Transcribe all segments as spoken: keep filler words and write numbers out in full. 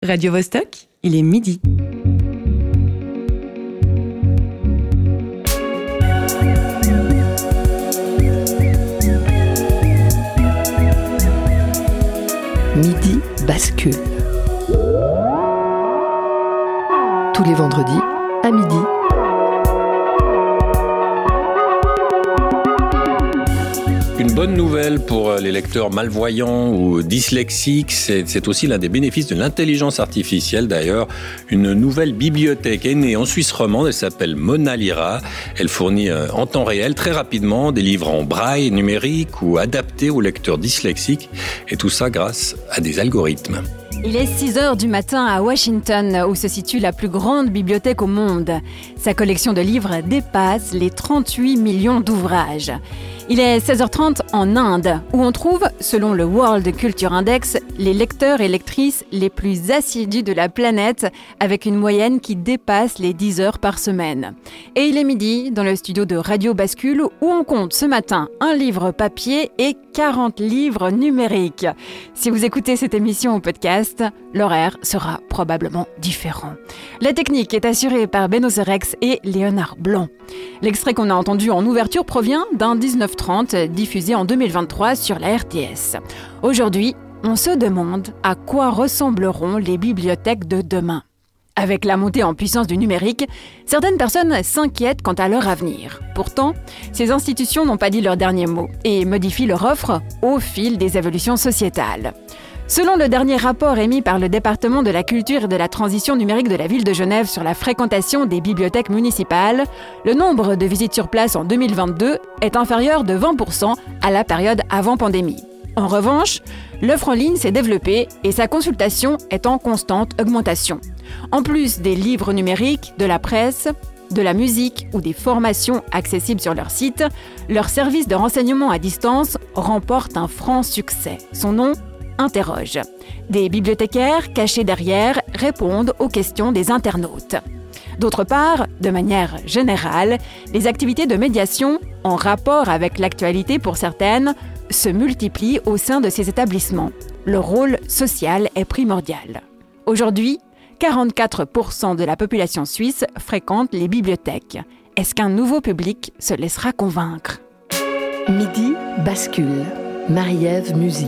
Radio Vostok, il est midi. Midi bascule. Tous les vendredis à midi. Une bonne nouvelle pour les lecteurs malvoyants ou dyslexiques, c'est, c'est aussi l'un des bénéfices de l'intelligence artificielle d'ailleurs. Une nouvelle bibliothèque est née en Suisse romande, elle s'appelle Monalira. Elle fournit en temps réel, très rapidement, des livres en braille numérique ou adaptés aux lecteurs dyslexiques. Et tout ça grâce à des algorithmes. Il est six heures du matin à Washington, où se situe la plus grande bibliothèque au monde. Sa collection de livres dépasse les trente-huit millions d'ouvrages. Il est seize heures trente en Inde, où on trouve, selon le World Culture Index, les lecteurs et lectrices les plus assidus de la planète, avec une moyenne qui dépasse les dix heures par semaine. Et il est midi, dans le studio de Radio Bascule, où on compte ce matin un livre papier et quarante livres numériques. Si vous écoutez cette émission au podcast, l'horaire sera probablement différent. La technique est assurée par Beno Serex et Léonard Blanc. L'extrait qu'on a entendu en ouverture provient d'un dix-neuf trente diffusé en deux mille vingt-trois sur la R T S. Aujourd'hui, on se demande à quoi ressembleront les bibliothèques de demain. Avec la montée en puissance du numérique, certaines personnes s'inquiètent quant à leur avenir. Pourtant, ces institutions n'ont pas dit leur dernier mot et modifient leur offre au fil des évolutions sociétales. Selon le dernier rapport émis par le département de la culture et de la transition numérique de la ville de Genève sur la fréquentation des bibliothèques municipales, le nombre de visites sur place en deux mille vingt-deux est inférieur de vingt pour cent à la période avant pandémie. En revanche, l'offre en ligne s'est développée et sa consultation est en constante augmentation. En plus des livres numériques, de la presse, de la musique ou des formations accessibles sur leur site, leur service de renseignement à distance remporte un franc succès. Son nom ? Interroge. Des bibliothécaires cachés derrière répondent aux questions des internautes. D'autre part, de manière générale, les activités de médiation en rapport avec l'actualité pour certaines se multiplient au sein de ces établissements. Le rôle social est primordial. Aujourd'hui, quarante-quatre pour cent de la population suisse fréquente les bibliothèques. Est-ce qu'un nouveau public se laissera convaincre ? Midi bascule. Marie-Ève Musy.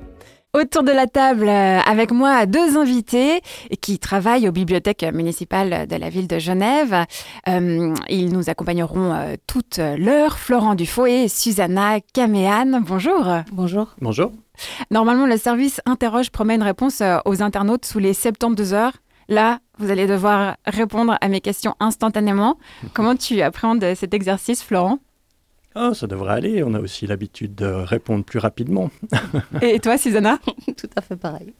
Autour de la table, avec moi, deux invités qui travaillent aux bibliothèques municipales de la ville de Genève. Euh, ils nous accompagneront euh, toute l'heure. Florent Dufaux et Susanna Caméan. Bonjour. Bonjour. Bonjour. Normalement, le service Interroge promet une réponse aux internautes sous les soixante-douze heures. Là, vous allez devoir répondre à mes questions instantanément. Comment tu appréhendes cet exercice, Florent ? Oh, ça devrait aller. On a aussi l'habitude de répondre plus rapidement. Et toi, Susanna ? Tout à fait pareil.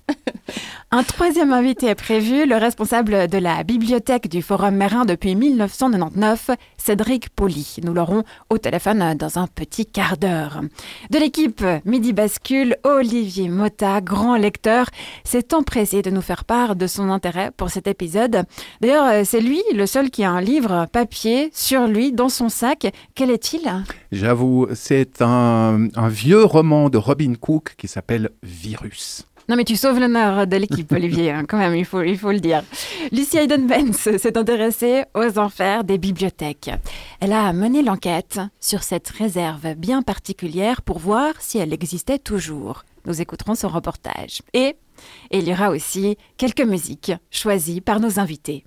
Un troisième invité est prévu, le responsable de la bibliothèque du Forum Mérin depuis dix-neuf cent quatre-vingt-dix-neuf, Cédric Poli. Nous l'aurons au téléphone dans un petit quart d'heure. De l'équipe Midi Bascule, Olivier Motta, grand lecteur, s'est empressé de nous faire part de son intérêt pour cet épisode. D'ailleurs, c'est lui le seul qui a un livre papier sur lui dans son sac. Quel est-il ? J'avoue, c'est un, un vieux roman de Robin Cook qui s'appelle Virus. Non mais tu sauves l'honneur de l'équipe, Olivier, hein, quand même, il faut, il faut le dire. Lucy Hayden-Benz s'est intéressée aux enfers des bibliothèques. Elle a mené l'enquête sur cette réserve bien particulière pour voir si elle existait toujours. Nous écouterons son reportage. Et, et il y aura aussi quelques musiques choisies par nos invités.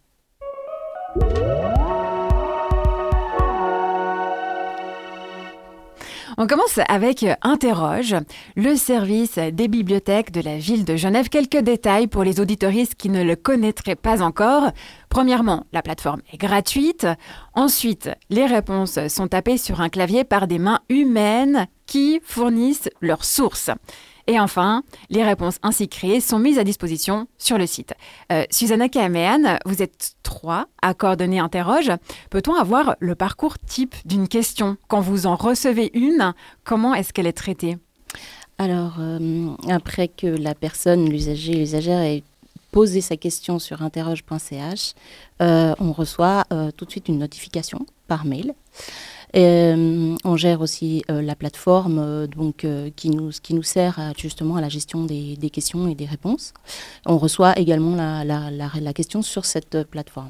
On commence avec Interroge, le service des bibliothèques de la ville de Genève. Quelques détails pour les auditoristes qui ne le connaîtraient pas encore. Premièrement, la plateforme est gratuite. Ensuite, les réponses sont tapées sur un clavier par des mains humaines qui fournissent leurs sources. Et enfin, les réponses ainsi créées sont mises à disposition sur le site. Euh, Susanna Caméan, vous êtes trois à coordonner Interroge. Peut-on avoir le parcours type d'une question ? Quand vous en recevez une, comment est-ce qu'elle est traitée ? Alors, euh, après que la personne, l'usager, l'usagère ait posé sa question sur interroge point c h, euh, on reçoit euh, tout de suite une notification par mail. Et, euh, on gère aussi euh, la plateforme euh, donc, euh, qui, nous, qui nous sert à, justement à la gestion des, des questions et des réponses. On reçoit également la, la, la, la question sur cette euh, plateforme.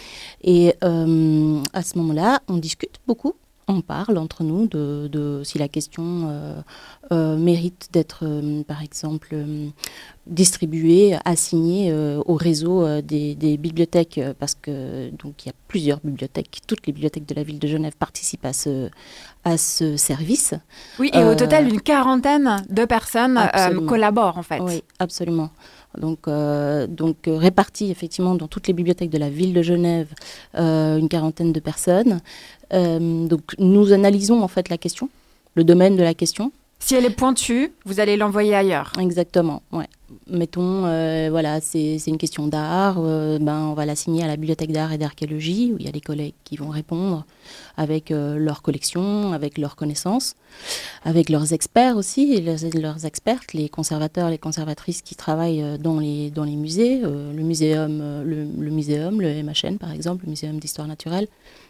Et euh, à ce moment-là, on discute beaucoup. On parle entre nous de, de si la question euh, euh, mérite d'être, euh, par exemple, euh, distribuée, assignée euh, au réseau euh, des, des bibliothèques, euh, parce que donc il y a plusieurs bibliothèques, toutes les bibliothèques de la ville de Genève participent à ce à ce service. Oui, et Euh, au total, une quarantaine de personnes euh, collaborent en fait. Oui, absolument. Donc, euh, donc euh, répartis effectivement dans toutes les bibliothèques de la ville de Genève, euh, une quarantaine de personnes. Euh, donc nous analysons en fait la question, le domaine de la question. Si elle est pointue, vous allez l'envoyer ailleurs. Exactement, ouais. Mettons, euh, voilà, c'est, c'est une question d'art, euh, ben, on va l'assigner à la bibliothèque d'art et d'archéologie, où il y a des collègues qui vont répondre avec euh, leur collection, avec leurs connaissances, avec leurs experts aussi, et leurs, leurs expertes, les conservateurs, les conservatrices qui travaillent euh, dans, les, dans les musées, euh, le muséum, euh, le, le muséum, le M H N par exemple, le muséum d'histoire naturelle,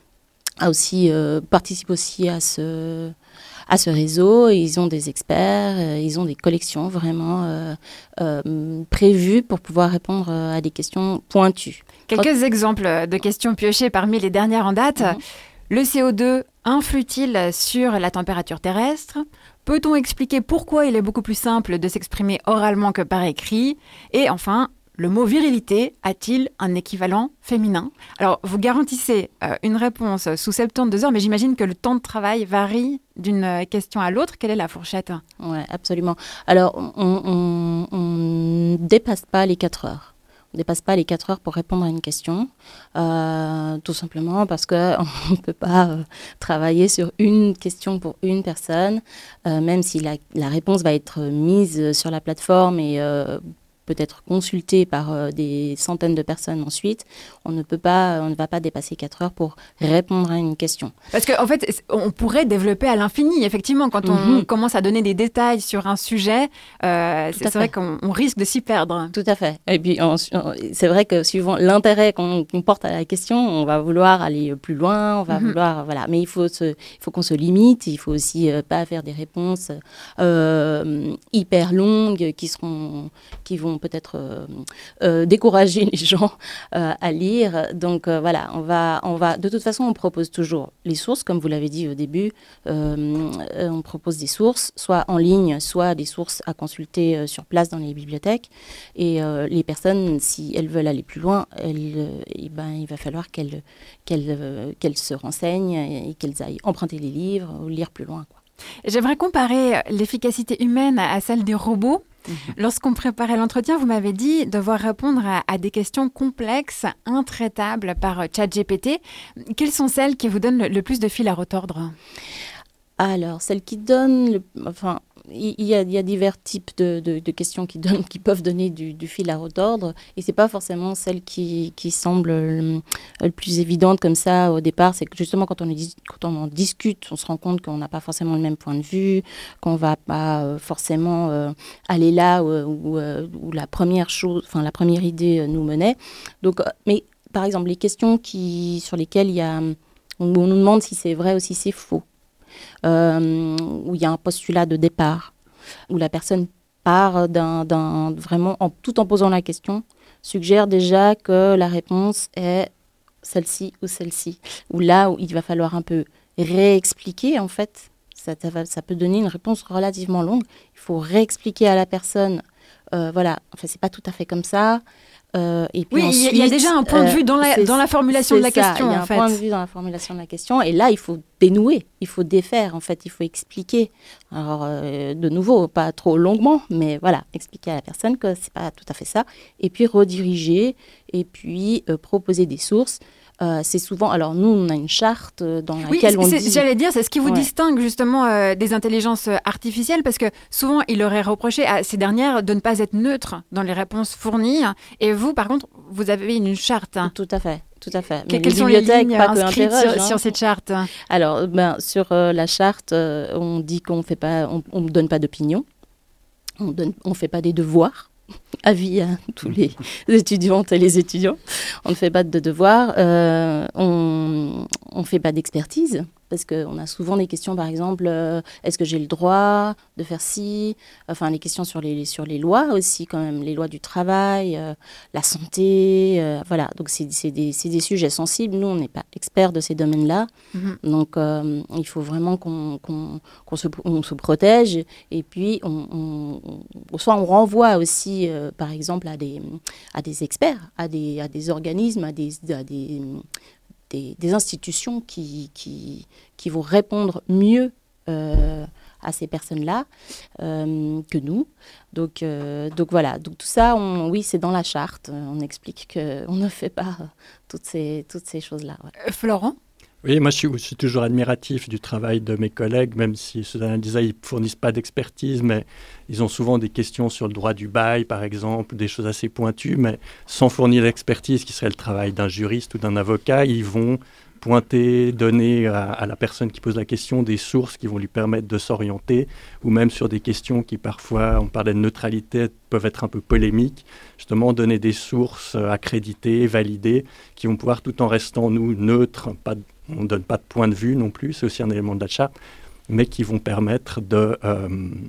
a aussi, euh, participe aussi à ce... à ce réseau. Ils ont des experts, euh, ils ont des collections vraiment euh, euh, prévues pour pouvoir répondre à des questions pointues. Quelques Re- exemples de questions piochées parmi les dernières en date. Mm-hmm. Le C O deux influe-t-il sur la température terrestre ? Peut-on expliquer pourquoi il est beaucoup plus simple de s'exprimer oralement que par écrit ? Et enfin, le mot virilité a-t-il un équivalent féminin ? Alors, vous garantissez euh, une réponse sous soixante-douze heures, mais j'imagine que le temps de travail varie d'une question à l'autre. Quelle est la fourchette ? Oui, absolument. Alors, on ne dépasse pas les quatre heures. On ne dépasse pas les quatre heures pour répondre à une question, euh, tout simplement parce qu'on ne peut pas euh, travailler sur une question pour une personne, euh, même si la, la réponse va être mise sur la plateforme et euh, peut être consulté par euh, des centaines de personnes ensuite, on ne peut pas, on ne va pas dépasser quatre heures pour répondre à une question. Parce qu'en en fait, on pourrait développer à l'infini, effectivement, quand mm-hmm. on commence à donner des détails sur un sujet, euh, c'est, c'est vrai qu'on on risque de s'y perdre. Tout à fait. Et puis, on, on, c'est vrai que suivant l'intérêt qu'on, qu'on porte à la question, on va vouloir aller plus loin, on va mm-hmm. vouloir, voilà. Mais il faut, se, il faut qu'on se limite, il faut aussi euh, pas faire des réponses euh, hyper longues qui seront, qui vont peut-être euh, euh, décourager les gens euh, à lire. Donc euh, voilà, on va, on va, de toute façon, on propose toujours les sources, comme vous l'avez dit au début. Euh, on propose des sources, soit en ligne, soit des sources à consulter euh, sur place dans les bibliothèques. Et euh, les personnes, si elles veulent aller plus loin, elles, euh, et ben, il va falloir qu'elles, qu'elles, euh, qu'elles se renseignent et qu'elles aillent emprunter les livres ou lire plus loin, quoi. J'aimerais comparer l'efficacité humaine à celle des robots. Mmh. Lorsqu'on préparait l'entretien, vous m'avez dit devoir répondre à, à des questions complexes, intraitables par ChatGPT. Quelles sont celles qui vous donnent le, le plus de fil à retordre ? Alors, celles qui donnent... Le, enfin, il y, y, a, il y a divers types de, de, de questions qui, donnent, qui peuvent donner du, du fil à retordre. Et ce n'est pas forcément celle qui, qui semble le, le plus évidente comme ça au départ. C'est que justement, quand on, est, quand on en discute, on se rend compte qu'on n'a pas forcément le même point de vue, qu'on ne va pas euh, forcément euh, aller là où, où, où la première chose, enfin, la première idée nous menait. Donc, mais par exemple, les questions qui, sur lesquelles il y a, on, on nous demande si c'est vrai ou si c'est faux. Euh, où il y a un postulat de départ, où la personne part d'un, d'un, vraiment, en, tout en posant la question, suggère déjà que la réponse est celle-ci ou celle-ci. Ou là, où il va falloir un peu réexpliquer, en fait, ça, ça, va, ça peut donner une réponse relativement longue. Il faut réexpliquer à la personne, euh, voilà, enfin, c'est pas tout à fait comme ça. Euh, et puis oui, ensuite, il y a déjà un point de vue dans la, dans la formulation de la ça, question. Il y a en un fait. point de vue dans la formulation de la question. Et là, il faut dénouer, il faut défaire, en fait, il faut expliquer. Alors, euh, de nouveau, pas trop longuement, mais voilà, expliquer à la personne que c'est pas tout à fait ça. Et puis rediriger, et puis euh, proposer des sources. Euh, c'est souvent... Alors, nous, on a une charte dans laquelle oui, on c'est, dit... J'allais dire, c'est ce qui vous ouais. distingue justement euh, des intelligences artificielles, parce que souvent, il aurait reproché à ces dernières de ne pas être neutres dans les réponses fournies. Et vous, par contre, vous avez une charte. Tout à fait. Tout à fait. Mais quelles sont les lignes inscrites sur, hein. sur cette charte ? Alors, ben, sur euh, la charte, euh, on dit qu'on fait pas, on ne donne pas d'opinion, on ne fait pas des devoirs. Avis à tous les étudiantes et les étudiants. On ne fait pas de devoirs, euh, on ne fait pas d'expertise, parce qu'on a souvent des questions, par exemple, euh, est-ce que j'ai le droit de faire ci? Enfin, les questions sur les, sur les lois aussi, quand même, les lois du travail, euh, la santé, euh, voilà. Donc, c'est, c'est, des, c'est des sujets sensibles. Nous, on n'est pas experts de ces domaines-là. Mm-hmm. Donc, euh, il faut vraiment qu'on, qu'on, qu'on se, on se protège. Et puis, on, on, on, soit on renvoie aussi, euh, par exemple, à des, à des experts, à des, à des organismes, à des, à des, des, des institutions qui, qui, qui vont répondre mieux euh, à ces personnes-là euh, que nous. Donc, euh, donc voilà, donc tout ça, on, oui, c'est dans la charte. On explique qu'on ne fait pas toutes ces, toutes ces choses-là. Ouais. Euh, Florent ? Oui, moi je suis, je suis toujours admiratif du travail de mes collègues, même si Susanna disait ils ne fournissent pas d'expertise, mais ils ont souvent des questions sur le droit du bail, par exemple, des choses assez pointues, mais sans fournir l'expertise qui serait le travail d'un juriste ou d'un avocat, ils vont pointer, donner à, à la personne qui pose la question des sources qui vont lui permettre de s'orienter, ou même sur des questions qui parfois, on parlait de neutralité, peuvent être un peu polémiques, justement donner des sources accréditées, validées, qui vont pouvoir, tout en restant, nous, neutres, pas, on ne donne pas de point de vue non plus, c'est aussi un élément de la charte, mais qui vont permettre de, euh,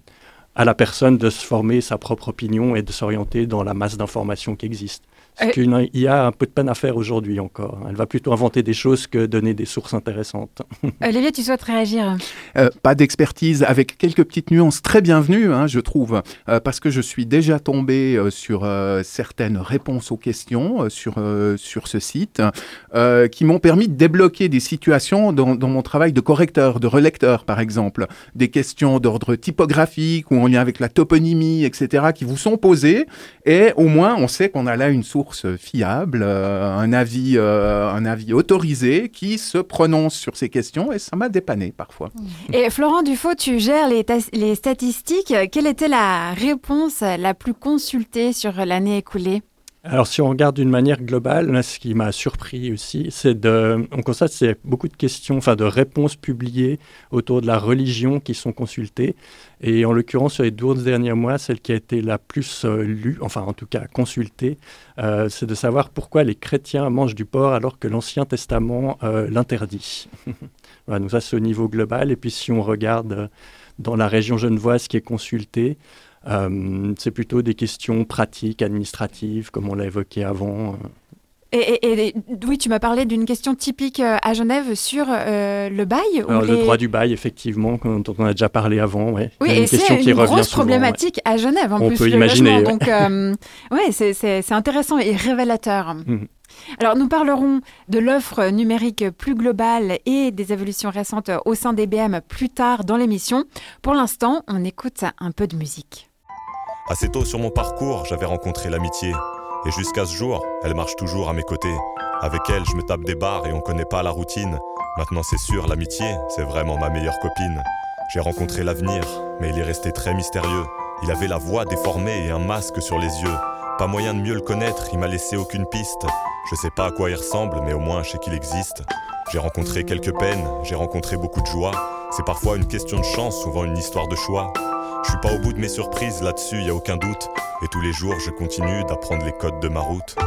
à la personne de se former sa propre opinion et de s'orienter dans la masse d'informations qui existent. Ce qu'une I A a un peu de peine à faire aujourd'hui encore. Elle va plutôt inventer des choses que donner des sources intéressantes. Olivier, tu souhaites réagir ? euh, Pas d'expertise, avec quelques petites nuances très bienvenues, hein, je trouve, euh, parce que je suis déjà tombé euh, sur euh, certaines réponses aux questions euh, sur, euh, sur ce site, euh, qui m'ont permis de débloquer des situations dans, dans mon travail de correcteur, de relecteur, par exemple. Des questions d'ordre typographique ou en lien avec la toponymie, et cetera, qui vous sont posées, et au moins on sait qu'on a là une source fiable, euh, un avis, euh, un avis autorisé qui se prononce sur ces questions, et ça m'a dépanné parfois. Et Florent Dufaux, tu gères les, ta- les statistiques. Quelle était la réponse la plus consultée sur l'année écoulée ? Alors, si on regarde d'une manière globale, là, ce qui m'a surpris aussi, c'est de, on constate que c'est beaucoup de questions, enfin de réponses publiées autour de la religion qui sont consultées. Et en l'occurrence, sur les douze derniers mois, celle qui a été la plus euh, lue, enfin en tout cas consultée, euh, c'est de savoir pourquoi les chrétiens mangent du porc alors que l'Ancien Testament euh, l'interdit. Voilà, donc ça, c'est au niveau global. Et puis, si on regarde euh, dans la région genevoise qui est consultée, Euh, c'est plutôt des questions pratiques, administratives, comme on l'a évoqué avant. Et, et, et oui, tu m'as parlé d'une question typique à Genève sur euh, le bail. Alors, ou le les... droit du bail, effectivement, dont on a déjà parlé avant. Ouais. Oui, une et question c'est qui une revient grosse souvent, problématique ouais. à Genève, en on plus, peut le imaginer, logement. ouais. Donc, euh, ouais, c'est, c'est, c'est intéressant et révélateur. Mm. Alors, nous parlerons de l'offre numérique plus globale et des évolutions récentes au sein d'E B M plus tard dans l'émission. Pour l'instant, on écoute un peu de musique. Assez tôt sur mon parcours, j'avais rencontré l'amitié. Et jusqu'à ce jour, elle marche toujours à mes côtés. Avec elle, je me tape des barres et on connaît pas la routine. Maintenant c'est sûr, l'amitié, c'est vraiment ma meilleure copine. J'ai rencontré l'avenir, mais il est resté très mystérieux. Il avait la voix déformée et un masque sur les yeux. Pas moyen de mieux le connaître, il m'a laissé aucune piste. Je sais pas à quoi il ressemble, mais au moins je sais qu'il existe. J'ai rencontré quelques peines, j'ai rencontré beaucoup de joie. C'est parfois une question de chance, souvent une histoire de choix. Je suis pas au bout de mes surprises, là-dessus y a aucun doute. Et tous les jours je continue d'apprendre les codes de ma route.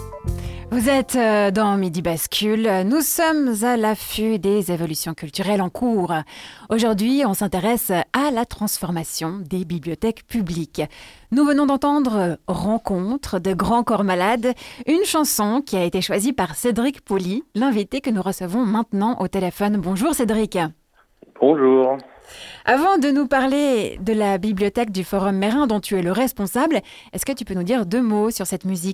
Vous êtes dans Midi Bascule. Nous sommes à l'affût des évolutions culturelles en cours. Aujourd'hui, on s'intéresse à la transformation des bibliothèques publiques. Nous venons d'entendre Rencontre de Grand Corps Malade, une chanson qui a été choisie par Cédric Poli, l'invité que nous recevons maintenant au téléphone. Bonjour Cédric. Bonjour. Avant de nous parler de la bibliothèque du Forum Meyrin dont tu es le responsable, est-ce que tu peux nous dire deux mots sur cette musique ?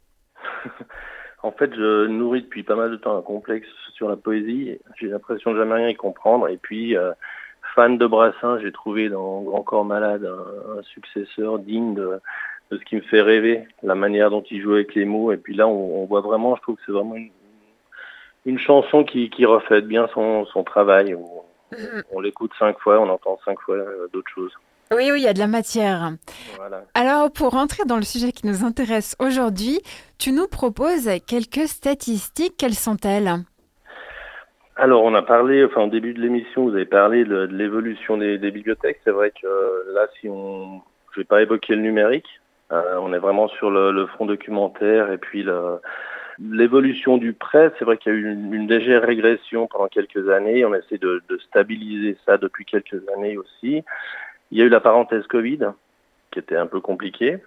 En fait, je nourris depuis pas mal de temps un complexe sur la poésie. J'ai l'impression de jamais rien y comprendre. Et puis, euh, fan de Brassens, j'ai trouvé dans Grand Corps Malade un, un successeur digne de, de ce qui me fait rêver, la manière dont il joue avec les mots. Et puis là, on, on voit vraiment, je trouve que c'est vraiment une, une chanson qui, qui reflète bien son, son travail. On, on l'écoute cinq fois, on entend cinq fois euh, d'autres choses. Oui, oui, il y a de la matière. Voilà. Alors, pour rentrer dans le sujet qui nous intéresse aujourd'hui, tu nous proposes quelques statistiques. Quelles sont-elles ? Alors, on a parlé, enfin, au début de l'émission, vous avez parlé de, de l'évolution des, des bibliothèques. C'est vrai que euh, là, si on, je vais pas évoquer le numérique, euh, on est vraiment sur le, le front documentaire et puis le, L'évolution du prêt, c'est vrai qu'il y a eu une, une légère régression pendant quelques années. On essaie de, de stabiliser ça depuis quelques années aussi. Il y a eu la parenthèse Covid, qui était un peu compliquée.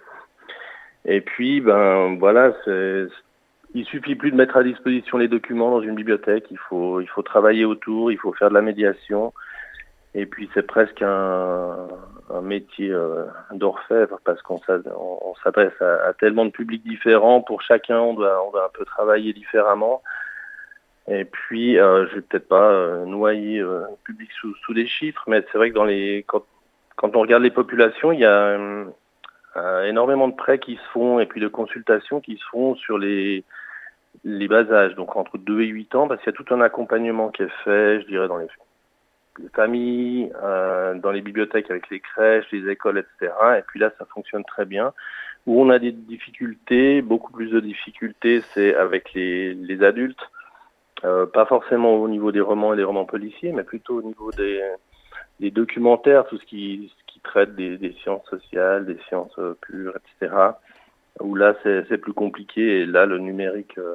Et puis, ben voilà, c'est, il suffit plus de mettre à disposition les documents dans une bibliothèque. Il faut, il faut travailler autour, il faut faire de la médiation. Et puis, c'est presque un, un métier euh, d'orfèvre parce qu'on on s'adresse à, à tellement de publics différents. Pour chacun, on doit, on doit un peu travailler différemment. Et puis, euh, je vais peut-être pas euh, noyer euh, le public sous, sous des chiffres, mais c'est vrai que dans les, quand, quand on regarde les populations, il y a euh, euh, énormément de prêts qui se font et puis de consultations qui se font sur les, les bas âges, donc entre deux et huit ans, parce qu'il y a tout un accompagnement qui est fait, je dirais, dans les les familles, euh, dans les bibliothèques avec les crèches, les écoles, et cetera. Et puis là, ça fonctionne très bien. Où on a des difficultés, beaucoup plus de difficultés, c'est avec les, les adultes. Euh, pas forcément au niveau des romans et des romans policiers, mais plutôt au niveau des, des documentaires, tout ce qui, ce qui traite des, des sciences sociales, des sciences euh, pures, et cetera. Où là, c'est, c'est plus compliqué. Et là, le numérique... Euh,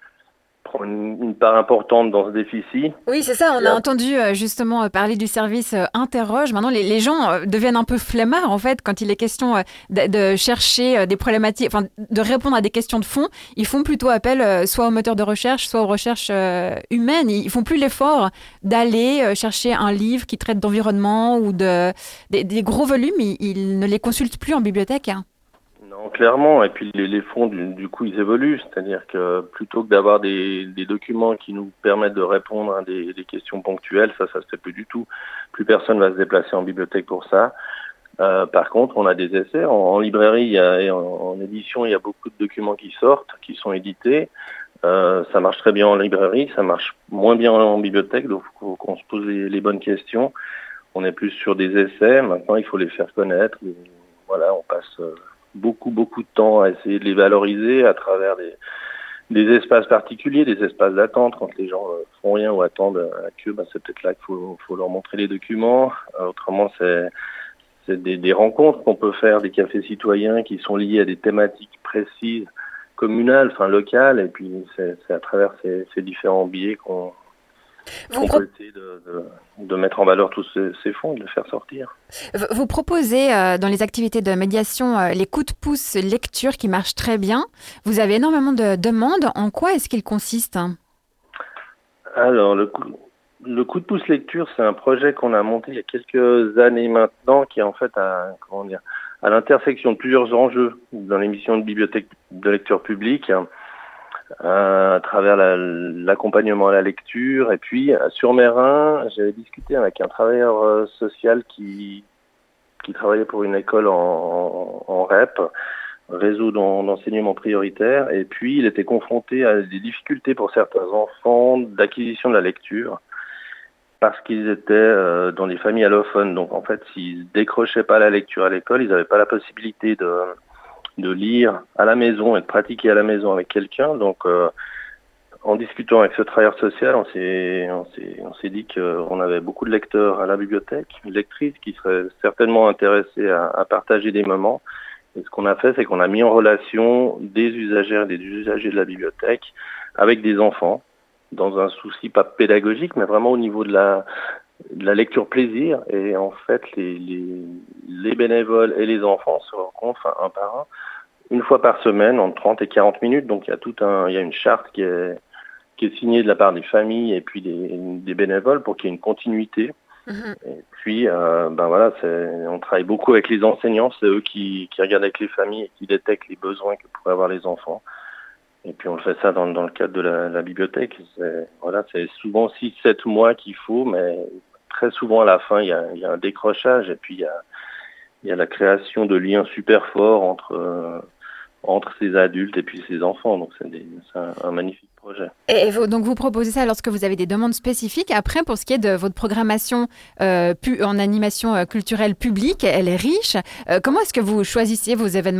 prend une, une part importante dans ce déficit. Oui, c'est ça. On a entendu euh, justement euh, parler du service euh, Interroge. Maintenant, les, les gens euh, deviennent un peu flemmards, en fait, quand il est question euh, de, de chercher euh, des problématiques, enfin, de répondre à des questions de fond. Ils font plutôt appel euh, soit aux moteurs de recherche, soit aux recherches euh, humaines. Ils font plus l'effort d'aller euh, chercher un livre qui traite d'environnement ou de, des, des gros volumes. Ils, ils ne les consultent plus en bibliothèque, hein. Non, clairement. Et puis les, les fonds, du, du coup, ils évoluent. C'est-à-dire que plutôt que d'avoir des, des documents qui nous permettent de répondre à des, des questions ponctuelles, ça, ça se fait plus du tout. Plus personne va se déplacer en bibliothèque pour ça. Euh, par contre, on a des essais. En, en librairie il y a, et en, en édition, il y a beaucoup de documents qui sortent, qui sont édités. Euh, ça marche très bien en librairie, ça marche moins bien en bibliothèque, donc il faut qu'on se pose les, les bonnes questions. On est plus sur des essais. Maintenant, il faut les faire connaître. Et, voilà, on passe... Euh, beaucoup, beaucoup de temps à essayer de les valoriser à travers des, des espaces particuliers, des espaces d'attente. Quand les gens euh, font rien ou attendent à la queue, bah, c'est peut-être là qu'il faut, faut leur montrer les documents. Euh, autrement, c'est, c'est des, des rencontres qu'on peut faire, des cafés citoyens qui sont liés à des thématiques précises, communales, enfin locales, et puis c'est, c'est à travers ces, ces différents biais qu'on... On peut essayer de, de, de mettre en valeur tous ces, ces fonds et de les faire sortir. Vous proposez euh, dans les activités de médiation euh, les coups de pouce lecture qui marchent très bien. Vous avez énormément de demandes. En quoi est-ce qu'ils consistent ? Alors, le coup, le coup de pouce lecture, c'est un projet qu'on a monté il y a quelques années maintenant, qui est en fait à, comment dire, à l'intersection de plusieurs enjeux dans les missions de bibliothèque de lecture publique. Euh, à travers la, l'accompagnement à la lecture. Et puis, sur Mérin, j'avais discuté avec un travailleur euh, social qui, qui travaillait pour une école en, en, en R E P, réseau d'enseignement prioritaire, et puis il était confronté à des difficultés pour certains enfants d'acquisition de la lecture, parce qu'ils étaient euh, dans des familles allophones. Donc, en fait, s'ils décrochaient pas la lecture à l'école, ils n'avaient pas la possibilité de... de lire à la maison et de pratiquer à la maison avec quelqu'un. Donc, euh, en discutant avec ce travailleur social, on s'est, on s'est, on s'est dit qu'on avait beaucoup de lecteurs à la bibliothèque, lectrices qui seraient certainement intéressées à, à partager des moments. Et ce qu'on a fait, c'est qu'on a mis en relation des usagères et des usagers de la bibliothèque avec des enfants, dans un souci pas pédagogique, mais vraiment au niveau de la, de la lecture plaisir. Et en fait, les, les, les bénévoles et les enfants se rencontrent enfin, un par un, une fois par semaine, entre trente et quarante minutes. Donc il y a tout un, il y a une charte qui est, qui est signée de la part des familles et puis des, des bénévoles pour qu'il y ait une continuité. Mmh. Et puis, euh, ben voilà, c'est, on travaille beaucoup avec les enseignants, c'est eux qui, qui regardent avec les familles et qui détectent les besoins que pourraient avoir les enfants. Et puis on fait ça dans, dans le cadre de la, la bibliothèque. C'est, voilà, c'est souvent six sept mois qu'il faut, mais très souvent à la fin, il y a, il y a un décrochage et puis il y a, il y a la création de liens super forts entre, euh, entre ces adultes et puis ces enfants. Donc c'est, des, c'est un, un magnifique projet. Et vous, donc vous proposez ça lorsque vous avez des demandes spécifiques. Après, pour ce qui est de votre programmation euh, pu, en animation euh, culturelle publique, elle est riche. Euh, comment est-ce que vous choisissez vos événements ?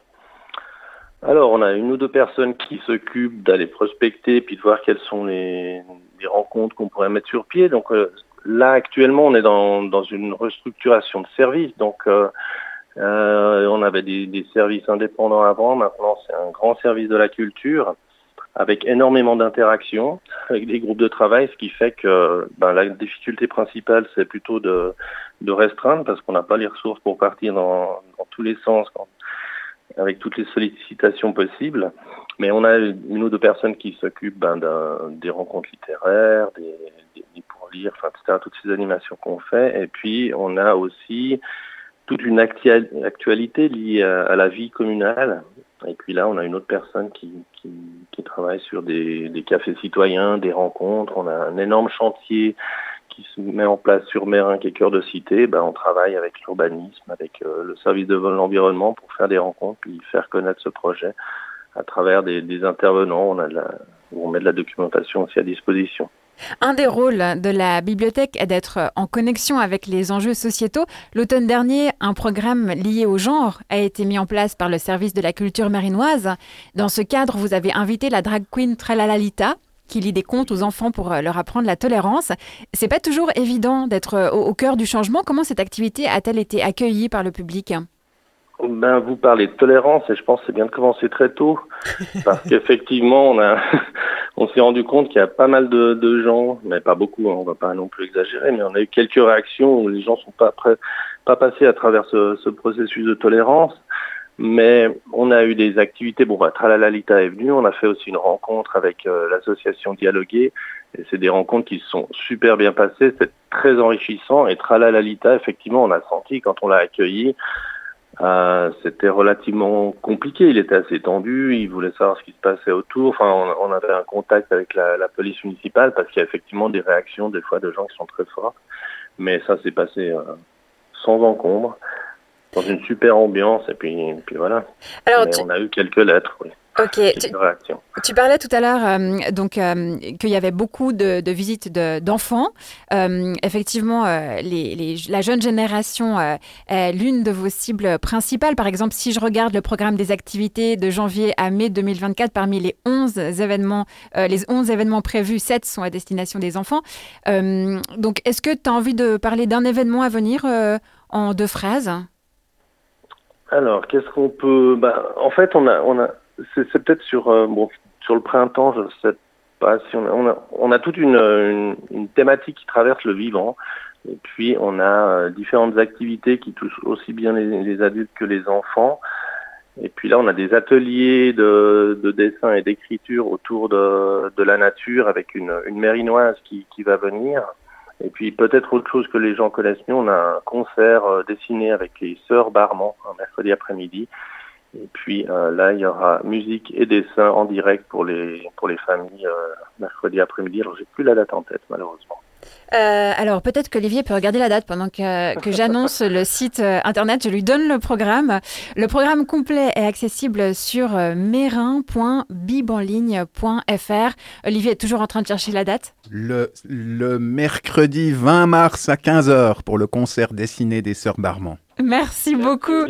Alors, on a une ou deux personnes qui s'occupent d'aller prospecter puis de voir quelles sont les, les rencontres qu'on pourrait mettre sur pied. Donc euh, là, actuellement, on est dans, dans une restructuration de services. Donc, euh, euh, on avait des, des services indépendants avant. Maintenant, c'est un grand service de la culture avec énormément d'interactions avec des groupes de travail, ce qui fait que ben, la difficulté principale, c'est plutôt de, de restreindre, parce qu'on n'a pas les ressources pour partir dans, dans tous les sens, quand, avec toutes les sollicitations possibles. Mais on a une ou deux personnes qui s'occupent ben, des rencontres littéraires, des, des, des pour lire, enfin, et cetera, toutes ces animations qu'on fait. Et puis, on a aussi toute une actualité liée à, à la vie communale. Et puis là, on a une autre personne qui, qui, qui travaille sur des, des cafés citoyens, des rencontres. On a un énorme chantier qui se met en place sur Mérin, qui est cœur de cité. Ben, on travaille avec l'urbanisme, avec euh, le service de l'environnement pour faire des rencontres, puis faire connaître ce projet à travers des, des intervenants. On a de la, on met de la documentation aussi à disposition. Un des rôles de la bibliothèque est d'être en connexion avec les enjeux sociétaux. L'automne dernier, un programme lié au genre a été mis en place par le service de la culture mérinoise. Dans ce cadre, vous avez invité la drag queen Tralalalita, qui lit des contes aux enfants pour leur apprendre la tolérance. C'est pas toujours évident d'être au, au cœur du changement. Comment cette activité a-t-elle été accueillie par le public ? Ben, vous parlez de tolérance et je pense que c'est bien de commencer très tôt, parce qu'effectivement, on a, on s'est rendu compte qu'il y a pas mal de, de gens, mais pas beaucoup, hein, on va pas non plus exagérer, mais on a eu quelques réactions où les gens sont pas prêts, pas passés à travers ce, ce processus de tolérance. Mais on a eu des activités, bon, bah, Tralalalita est venu, on a fait aussi une rencontre avec euh, l'association Dialoguer, et c'est des rencontres qui se sont super bien passées, c'est très enrichissant, et Tralalalita, effectivement, on a senti quand on l'a accueilli, Euh, c'était relativement compliqué, il était assez tendu, il voulait savoir ce qui se passait autour, enfin on, on avait un contact avec la, la police municipale parce qu'il y a effectivement des réactions des fois de gens qui sont très forts, mais ça s'est passé euh, sans encombre, dans une super ambiance et puis, et puis voilà. Alors, mais tu... on a eu quelques lettres, oui. Ok, tu, tu parlais tout à l'heure euh, donc euh, qu'il y avait beaucoup de, de visites de, d'enfants. Euh, effectivement, euh, les, les, la jeune génération euh, est l'une de vos cibles principales. Par exemple, si je regarde le programme des activités de janvier à mai deux mille vingt-quatre, parmi les onze événements, euh, les onze événements prévus, sept sont à destination des enfants. Euh, donc, est-ce que tu as envie de parler d'un événement à venir euh, en deux phrases ? Alors, qu'est-ce qu'on peut... Bah, en fait, on a... On a... C'est, c'est peut-être sur euh, bon sur le printemps, je ne sais pas si on a on a, on a toute une, une une thématique qui traverse le vivant, et puis on a euh, différentes activités qui touchent aussi bien les, les adultes que les enfants, et puis là on a des ateliers de, de dessin et d'écriture autour de de la nature avec une une mérinoise qui qui va venir, et puis peut-être autre chose que les gens connaissent mieux, on a un concert euh, dessiné avec les sœurs Barman un mercredi après-midi. Et puis euh, là, il y aura musique et dessin en direct pour les pour les familles euh, mercredi après-midi. Alors, j'ai plus la date en tête, malheureusement. Euh, alors, peut-être qu'Olivier peut regarder la date pendant que, que j'annonce le site euh, internet. Je lui donne le programme. Le programme complet est accessible sur euh, mérin point bib en ligne point f r. Olivier est toujours en train de chercher la date. Le, le mercredi vingt mars à quinze heures pour le concert dessiné des Sœurs Barman. Merci beaucoup.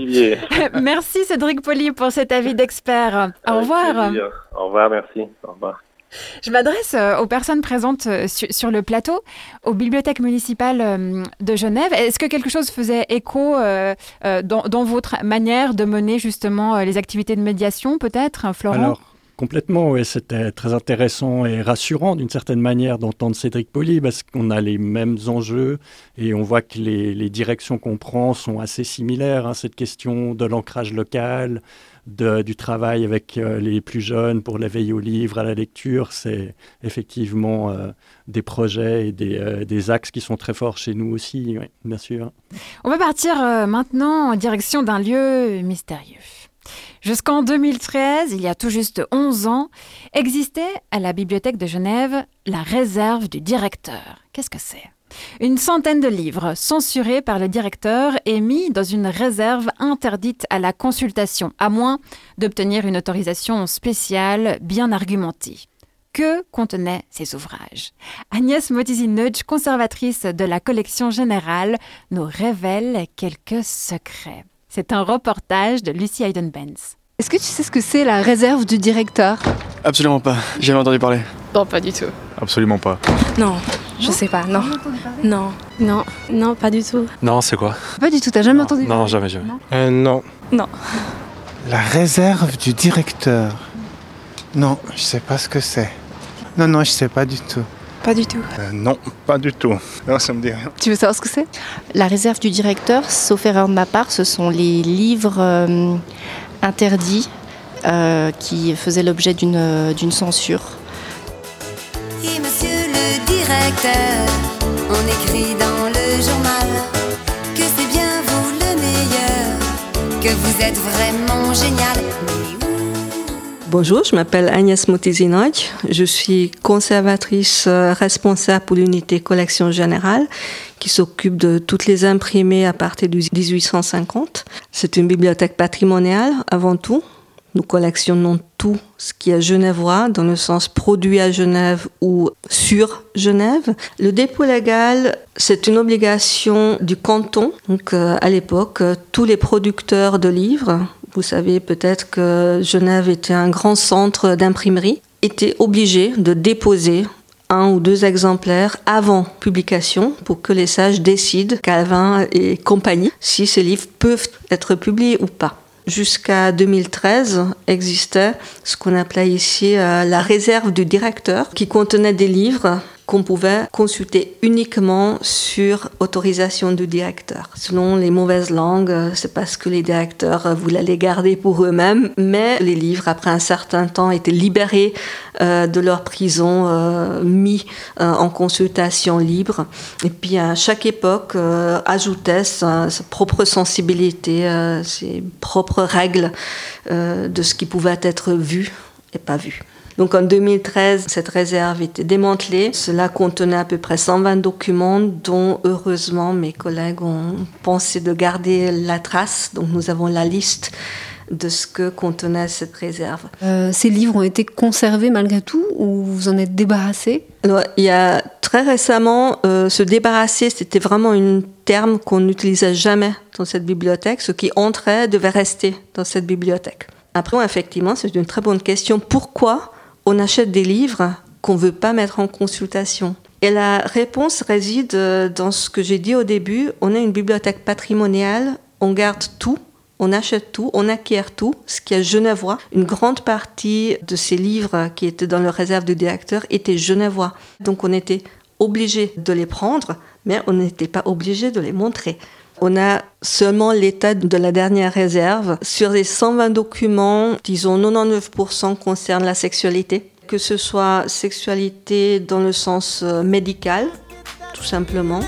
Merci Cédric Poli pour cet avis d'expert. Au Avec revoir. plaisir. Au revoir, merci. Au revoir. Je m'adresse aux personnes présentes sur le plateau, aux bibliothèques municipales de Genève. Est-ce que quelque chose faisait écho dans, dans votre manière de mener justement les activités de médiation, peut-être, Florent ? Alors, complètement, oui. C'était très intéressant et rassurant d'une certaine manière d'entendre Cédric Poli parce qu'on a les mêmes enjeux et on voit que les, les directions qu'on prend sont assez similaires. Hein, cette question de l'ancrage local, de, du travail avec euh, les plus jeunes pour l'éveil au livre, à la lecture, c'est effectivement euh, des projets et des, euh, des axes qui sont très forts chez nous aussi, oui, bien sûr. On va partir euh, maintenant en direction d'un lieu mystérieux. Jusqu'en deux mille treize, il y a tout juste onze ans, existait à la Bibliothèque de Genève la réserve du directeur. Qu'est-ce que c'est ? Une centaine de livres censurés par le directeur et mis dans une réserve interdite à la consultation, à moins d'obtenir une autorisation spéciale bien argumentée. Que contenaient ces ouvrages ? Agnès Motisi-Nudge, conservatrice de la collection générale, nous révèle quelques secrets. C'est un reportage de Lucie Hayden-Benz. Est-ce que tu sais ce que c'est la réserve du directeur ? Absolument pas, j'ai jamais entendu parler. Non, pas du tout. Absolument pas. Non, je non sais pas, non. Non, non, non, pas du tout. Non, c'est quoi ? Pas du tout, t'as jamais non. entendu parler ? Non, jamais, jamais. Euh, non. Non. La réserve du directeur. Non, je sais pas ce que c'est. Non, non, je sais pas du tout. Pas du tout. Euh, non, pas du tout. Non, ça me dit rien. Tu veux savoir ce que c'est? La réserve du directeur, sauf erreur de ma part, ce sont les livres euh, interdits euh, qui faisaient l'objet d'une, euh, d'une censure. Et monsieur le directeur, on écrit dans le journal que c'est bien vous le meilleur, que vous êtes vraiment génial. Bonjour, je m'appelle Agnès Motizinoy. Je suis conservatrice responsable pour l'unité collection générale qui s'occupe de toutes les imprimés à partir de dix-huit cent cinquante. C'est une bibliothèque patrimoniale avant tout. Nous collectionnons tout ce qui est genevois, dans le sens produit à Genève ou sur Genève. Le dépôt légal, c'est une obligation du canton. Donc, euh, à l'époque, euh, tous les producteurs de livres, vous savez peut-être que Genève était un grand centre d'imprimerie, étaient obligés de déposer un ou deux exemplaires avant publication pour que les sages décident, Calvin et compagnie, si ces livres peuvent être publiés ou pas. Jusqu'à deux mille treize, existait ce qu'on appelait ici euh, la réserve du directeur, qui contenait des livres qu'on pouvait consulter uniquement sur autorisation du directeur. Selon les mauvaises langues, c'est parce que les directeurs voulaient les garder pour eux-mêmes, mais les livres, après un certain temps, étaient libérés euh, de leur prison, euh, mis euh, en consultation libre. Et puis, à chaque époque, euh, ajoutait sa, sa propre sensibilité, euh, ses propres règles euh, de ce qui pouvait être vu et pas vu. Donc en deux mille treize, cette réserve était démantelée. Cela contenait à peu près cent vingt documents dont, heureusement, mes collègues ont pensé de garder la trace. Donc nous avons la liste de ce que contenait cette réserve. Euh, ces livres ont été conservés malgré tout ou vous en êtes débarrassés? Alors, il y a très récemment, euh, se débarrasser, c'était vraiment un terme qu'on n'utilisait jamais dans cette bibliothèque. Ce qui entrait devait rester dans cette bibliothèque. Après, effectivement, c'est une très bonne question. Pourquoi on achète des livres qu'on ne veut pas mettre en consultation? Et la réponse réside dans ce que j'ai dit au début. On est une bibliothèque patrimoniale, on garde tout, on achète tout, on acquiert tout, ce qui est genevois. Une grande partie de ces livres qui étaient dans le réserve du directeur étaient genevois. Donc on était obligé de les prendre, mais on n'était pas obligé de les montrer. On a seulement l'état de la dernière réserve. Sur les cent vingt documents, disons quatre-vingt-dix-neuf pour cent concernent la sexualité. Que ce soit sexualité dans le sens médical, tout simplement.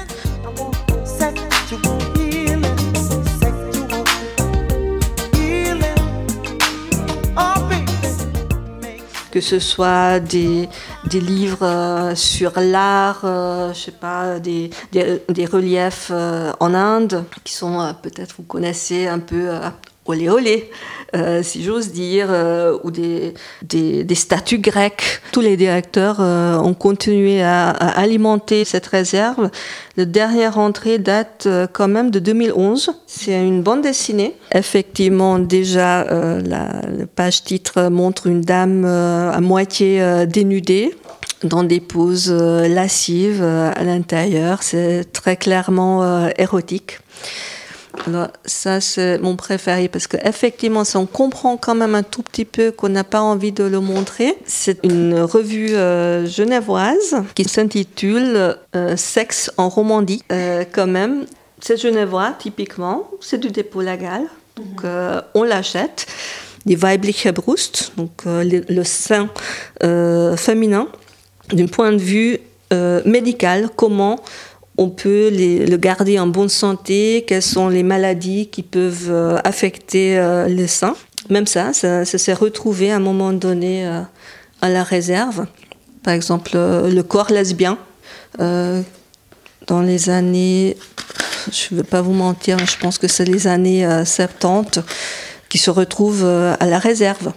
Que ce soit des, des livres euh, sur l'art, euh, je sais pas, des, des, des reliefs euh, en Inde, qui sont, euh, peut-être vous connaissez un peu, euh, olé olé, euh, si j'ose dire, euh, ou des, des, des statues grecques. Tous les directeurs euh, ont continué à, à alimenter cette réserve. La dernière entrée date euh, quand même de deux mille onze. C'est une bande dessinée. Effectivement, déjà, euh, la, la page titre montre une dame euh, à moitié euh, dénudée, dans des poses euh, lascives euh, à l'intérieur. C'est très clairement euh, érotique. Alors, ça, c'est mon préféré parce qu'effectivement, ça, on comprend quand même un tout petit peu qu'on n'a pas envie de le montrer. C'est une revue euh, genevoise qui s'intitule euh, Sexe en Romandie. Euh, quand même, c'est genevois, typiquement. C'est du dépôt légal. Donc, euh, on l'achète. Die weibliche Brust, donc euh, le, le sein euh, féminin, d'un point de vue euh, médical, comment on peut les, le garder en bonne santé, quelles sont les maladies qui peuvent euh, affecter euh, le sein. Même ça, ça, ça s'est retrouvé à un moment donné euh, à la réserve. Par exemple, euh, le corps lesbien, euh, dans les années, je ne vais pas vous mentir, je pense que c'est les années euh, soixante-dix, qui se retrouve euh, à la réserve.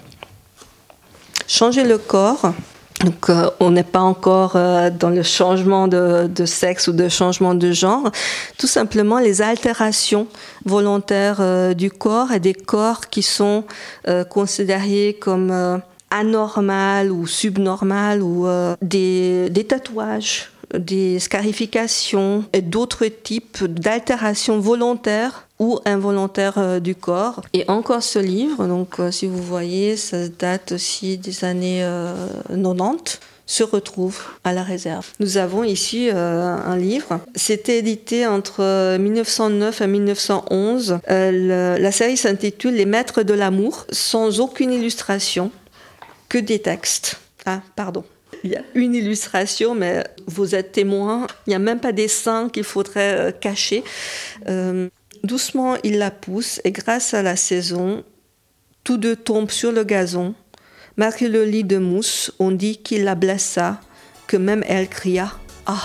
Changer le corps. Donc, euh, on n'est pas encore euh, dans le changement de, de sexe ou de changement de genre. Tout simplement, les altérations volontaires euh, du corps et des corps qui sont euh, considérés comme euh, anormales ou subnormales ou euh, des, des tatouages, des scarifications et d'autres types d'altérations volontaires ou involontaire euh, du corps. Et encore ce livre, donc euh, si vous voyez, ça date aussi des années euh, quatre-vingt-dix, se retrouve à la réserve. Nous avons ici euh, un livre. C'était édité entre mille neuf cent neuf et mille neuf cent onze. Euh, le, la série s'intitule « Les Maîtres de l'amour », sans aucune illustration, que des textes. Ah, pardon. Il y a une illustration, mais vous êtes témoin. Il n'y a même pas des seins qu'il faudrait euh, cacher. Euh, doucement, il la pousse et grâce à la saison, tous deux tombent sur le gazon. Malgré le lit de mousse, on dit qu'il la blessa, que même elle cria « Ah !»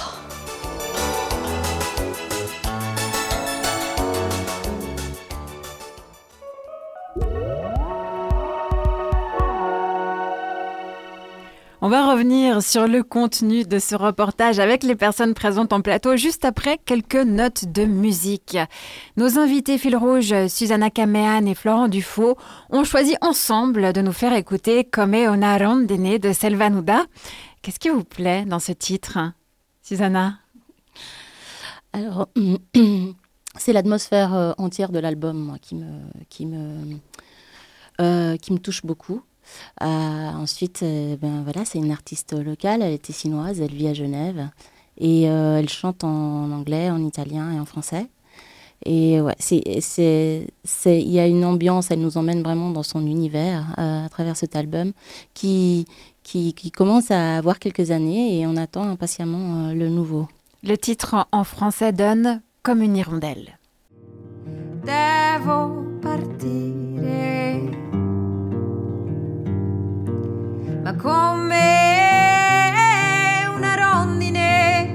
On va revenir sur le contenu de ce reportage avec les personnes présentes en plateau juste après quelques notes de musique. Nos invités fil rouge, Susanna Caméan et Florent Dufaux, ont choisi ensemble de nous faire écouter Come una rondine de Selva Nuda. Qu'est-ce qui vous plaît dans ce titre, Susanna ? Alors, c'est l'atmosphère entière de l'album moi, qui, me, qui, me, euh, qui me touche beaucoup. Euh, ensuite, euh, ben voilà, c'est une artiste locale, elle est tessinoise, elle vit à Genève et euh, elle chante en anglais, en italien et en français. Et ouais, c'est, c'est, c'est, il y a une ambiance, elle nous emmène vraiment dans son univers euh, à travers cet album qui, qui, qui commence à avoir quelques années et on attend impatiemment euh, le nouveau. Le titre en français donne Comme une hirondelle. Devo partire. Ma come una rondine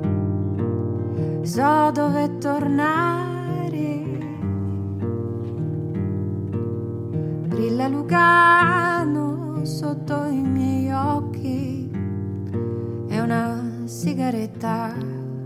so dove tornare. Brilla Lugano sotto i miei occhi, è una sigaretta.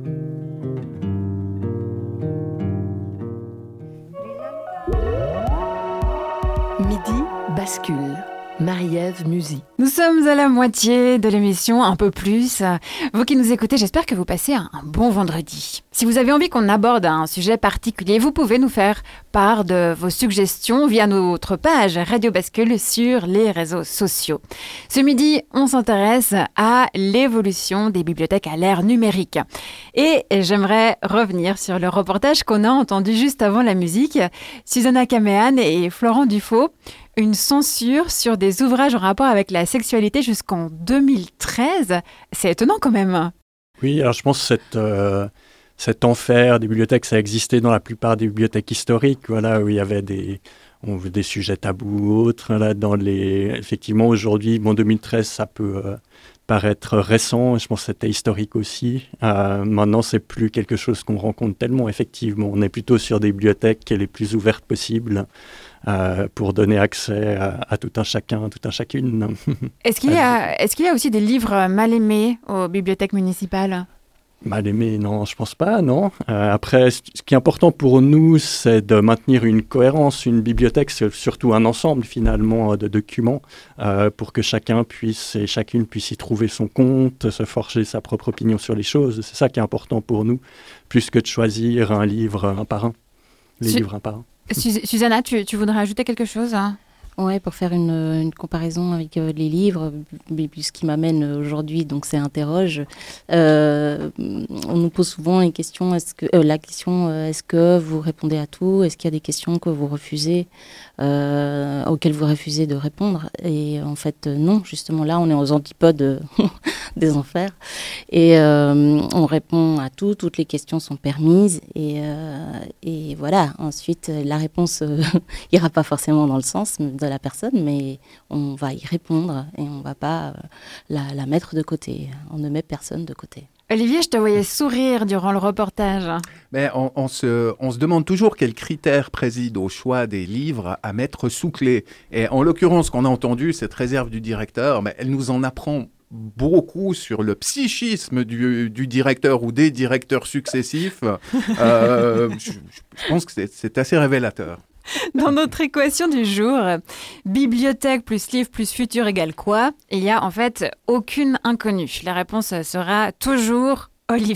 Midi bascule. Marie-Ève Musy. Nous sommes à la moitié de l'émission, un peu plus. Vous qui nous écoutez, j'espère que vous passez un, un bon vendredi. Si vous avez envie qu'on aborde un sujet particulier, vous pouvez nous faire part de vos suggestions via notre page Radio Bascule sur les réseaux sociaux. Ce midi, on s'intéresse à l'évolution des bibliothèques à l'ère numérique. Et j'aimerais revenir sur le reportage qu'on a entendu juste avant la musique. Susanna Caméan et Florent Dufaux. Une censure sur des ouvrages en rapport avec la sexualité jusqu'en deux mille treize. C'est étonnant quand même. Oui, alors je pense que cette, euh, cet enfer des bibliothèques, ça existait dans la plupart des bibliothèques historiques, voilà, où il y avait des, on, des sujets tabous ou autres. Là, dans les, effectivement, aujourd'hui, bon, deux mille treize, ça peut euh, paraître récent. Je pense que c'était historique aussi. Euh, maintenant, c'est plus quelque chose qu'on rencontre tellement, effectivement. On est plutôt sur des bibliothèques les plus ouvertes possibles. Euh, pour donner accès à, à tout un chacun, tout un chacune. Est-ce qu'il y a, est-ce qu'il y a aussi des livres mal aimés aux bibliothèques municipales ? Mal aimés, non, je pense pas, non. Euh, après, ce qui est important pour nous, c'est de maintenir une cohérence. Une bibliothèque, c'est surtout un ensemble, finalement, de documents euh, pour que chacun puisse et chacune puisse y trouver son compte, se forger sa propre opinion sur les choses. C'est ça qui est important pour nous, plus que de choisir un livre un par un, les Su- livres un par un. Susanna, tu, tu voudrais ajouter quelque chose hein ? Oui, pour faire une, une comparaison avec euh, les livres, ce qui m'amène aujourd'hui, donc c'est Interroge. Euh, on nous pose souvent une question, est-ce que, euh, la question, euh, est-ce que vous répondez à tout ? Est-ce qu'il y a des questions que vous refusez, euh, auxquelles vous refusez de répondre ? Et en fait, non, justement, là, on est aux antipodes des enfers. Et euh, on répond à tout, toutes les questions sont permises. Et, euh, et voilà, ensuite, la réponse n'ira pas forcément dans le sens de la personne, mais on va y répondre et on ne va pas euh, la, la mettre de côté. On ne met personne de côté. Olivier, je te voyais sourire durant le reportage. Mais on, on, se, on se demande toujours quels critères président au choix des livres à mettre sous clé. Et en l'occurrence, qu'on a entendu, cette réserve du directeur, mais elle nous en apprend beaucoup sur le psychisme du, du directeur ou des directeurs successifs. Euh, je, je pense que c'est, c'est assez révélateur. Dans notre équation du jour, bibliothèque plus livre plus futur égale quoi ? Il n'y a en fait aucune inconnue. La réponse sera toujours Olivier.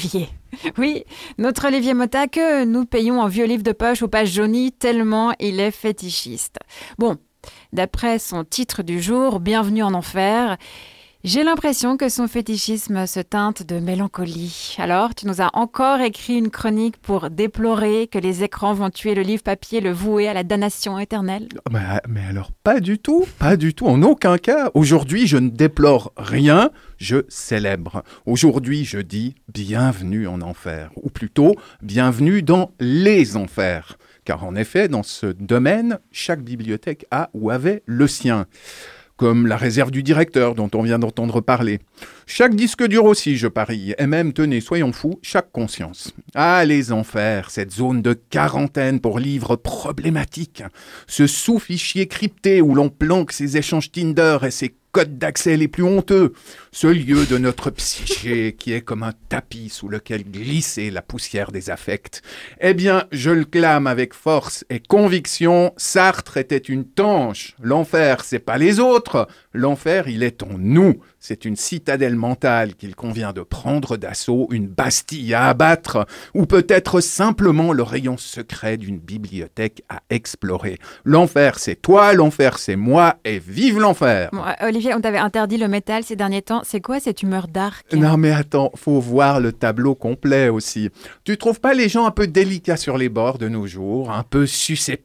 Oui, notre Olivier Motta que nous payons en vieux livre de poche aux pages jaunies tellement il est fétichiste. Bon, d'après son titre du jour, Bienvenue en enfer, j'ai l'impression que son fétichisme se teinte de mélancolie. Alors, tu nous as encore écrit une chronique pour déplorer que les écrans vont tuer le livre papier, le vouer à la damnation éternelle ? Mais, mais alors, pas du tout, pas du tout, en aucun cas. Aujourd'hui, je ne déplore rien, je célèbre. Aujourd'hui, je dis bienvenue en enfer, ou plutôt bienvenue dans les enfers. Car en effet, dans ce domaine, chaque bibliothèque a ou avait le sien. Comme la réserve du directeur dont on vient d'entendre parler. Chaque disque dur aussi, je parie, et même, tenez, soyons fous, chaque conscience. Ah, les enfers, cette zone de quarantaine pour livres problématiques, ce sous-fichier crypté où l'on planque ses échanges Tinder et ses codes d'accès les plus honteux, ce lieu de notre psyché qui est comme un tapis sous lequel glisser la poussière des affects. Eh bien, je le clame avec force et conviction, Sartre était une tanche. L'enfer, c'est pas les autres. L'enfer, il est en nous. C'est une citadelle mentale qu'il convient de prendre d'assaut, une Bastille à abattre, ou peut-être simplement le rayon secret d'une bibliothèque à explorer. L'enfer, c'est toi, l'enfer, c'est moi, et vive l'enfer! Bon, euh, Olivier, on t'avait interdit le métal ces derniers temps. C'est quoi cette humeur dark ? Non mais attends, faut voir le tableau complet aussi. Tu trouves pas les gens un peu délicats sur les bords de nos jours, un peu susceptibles ?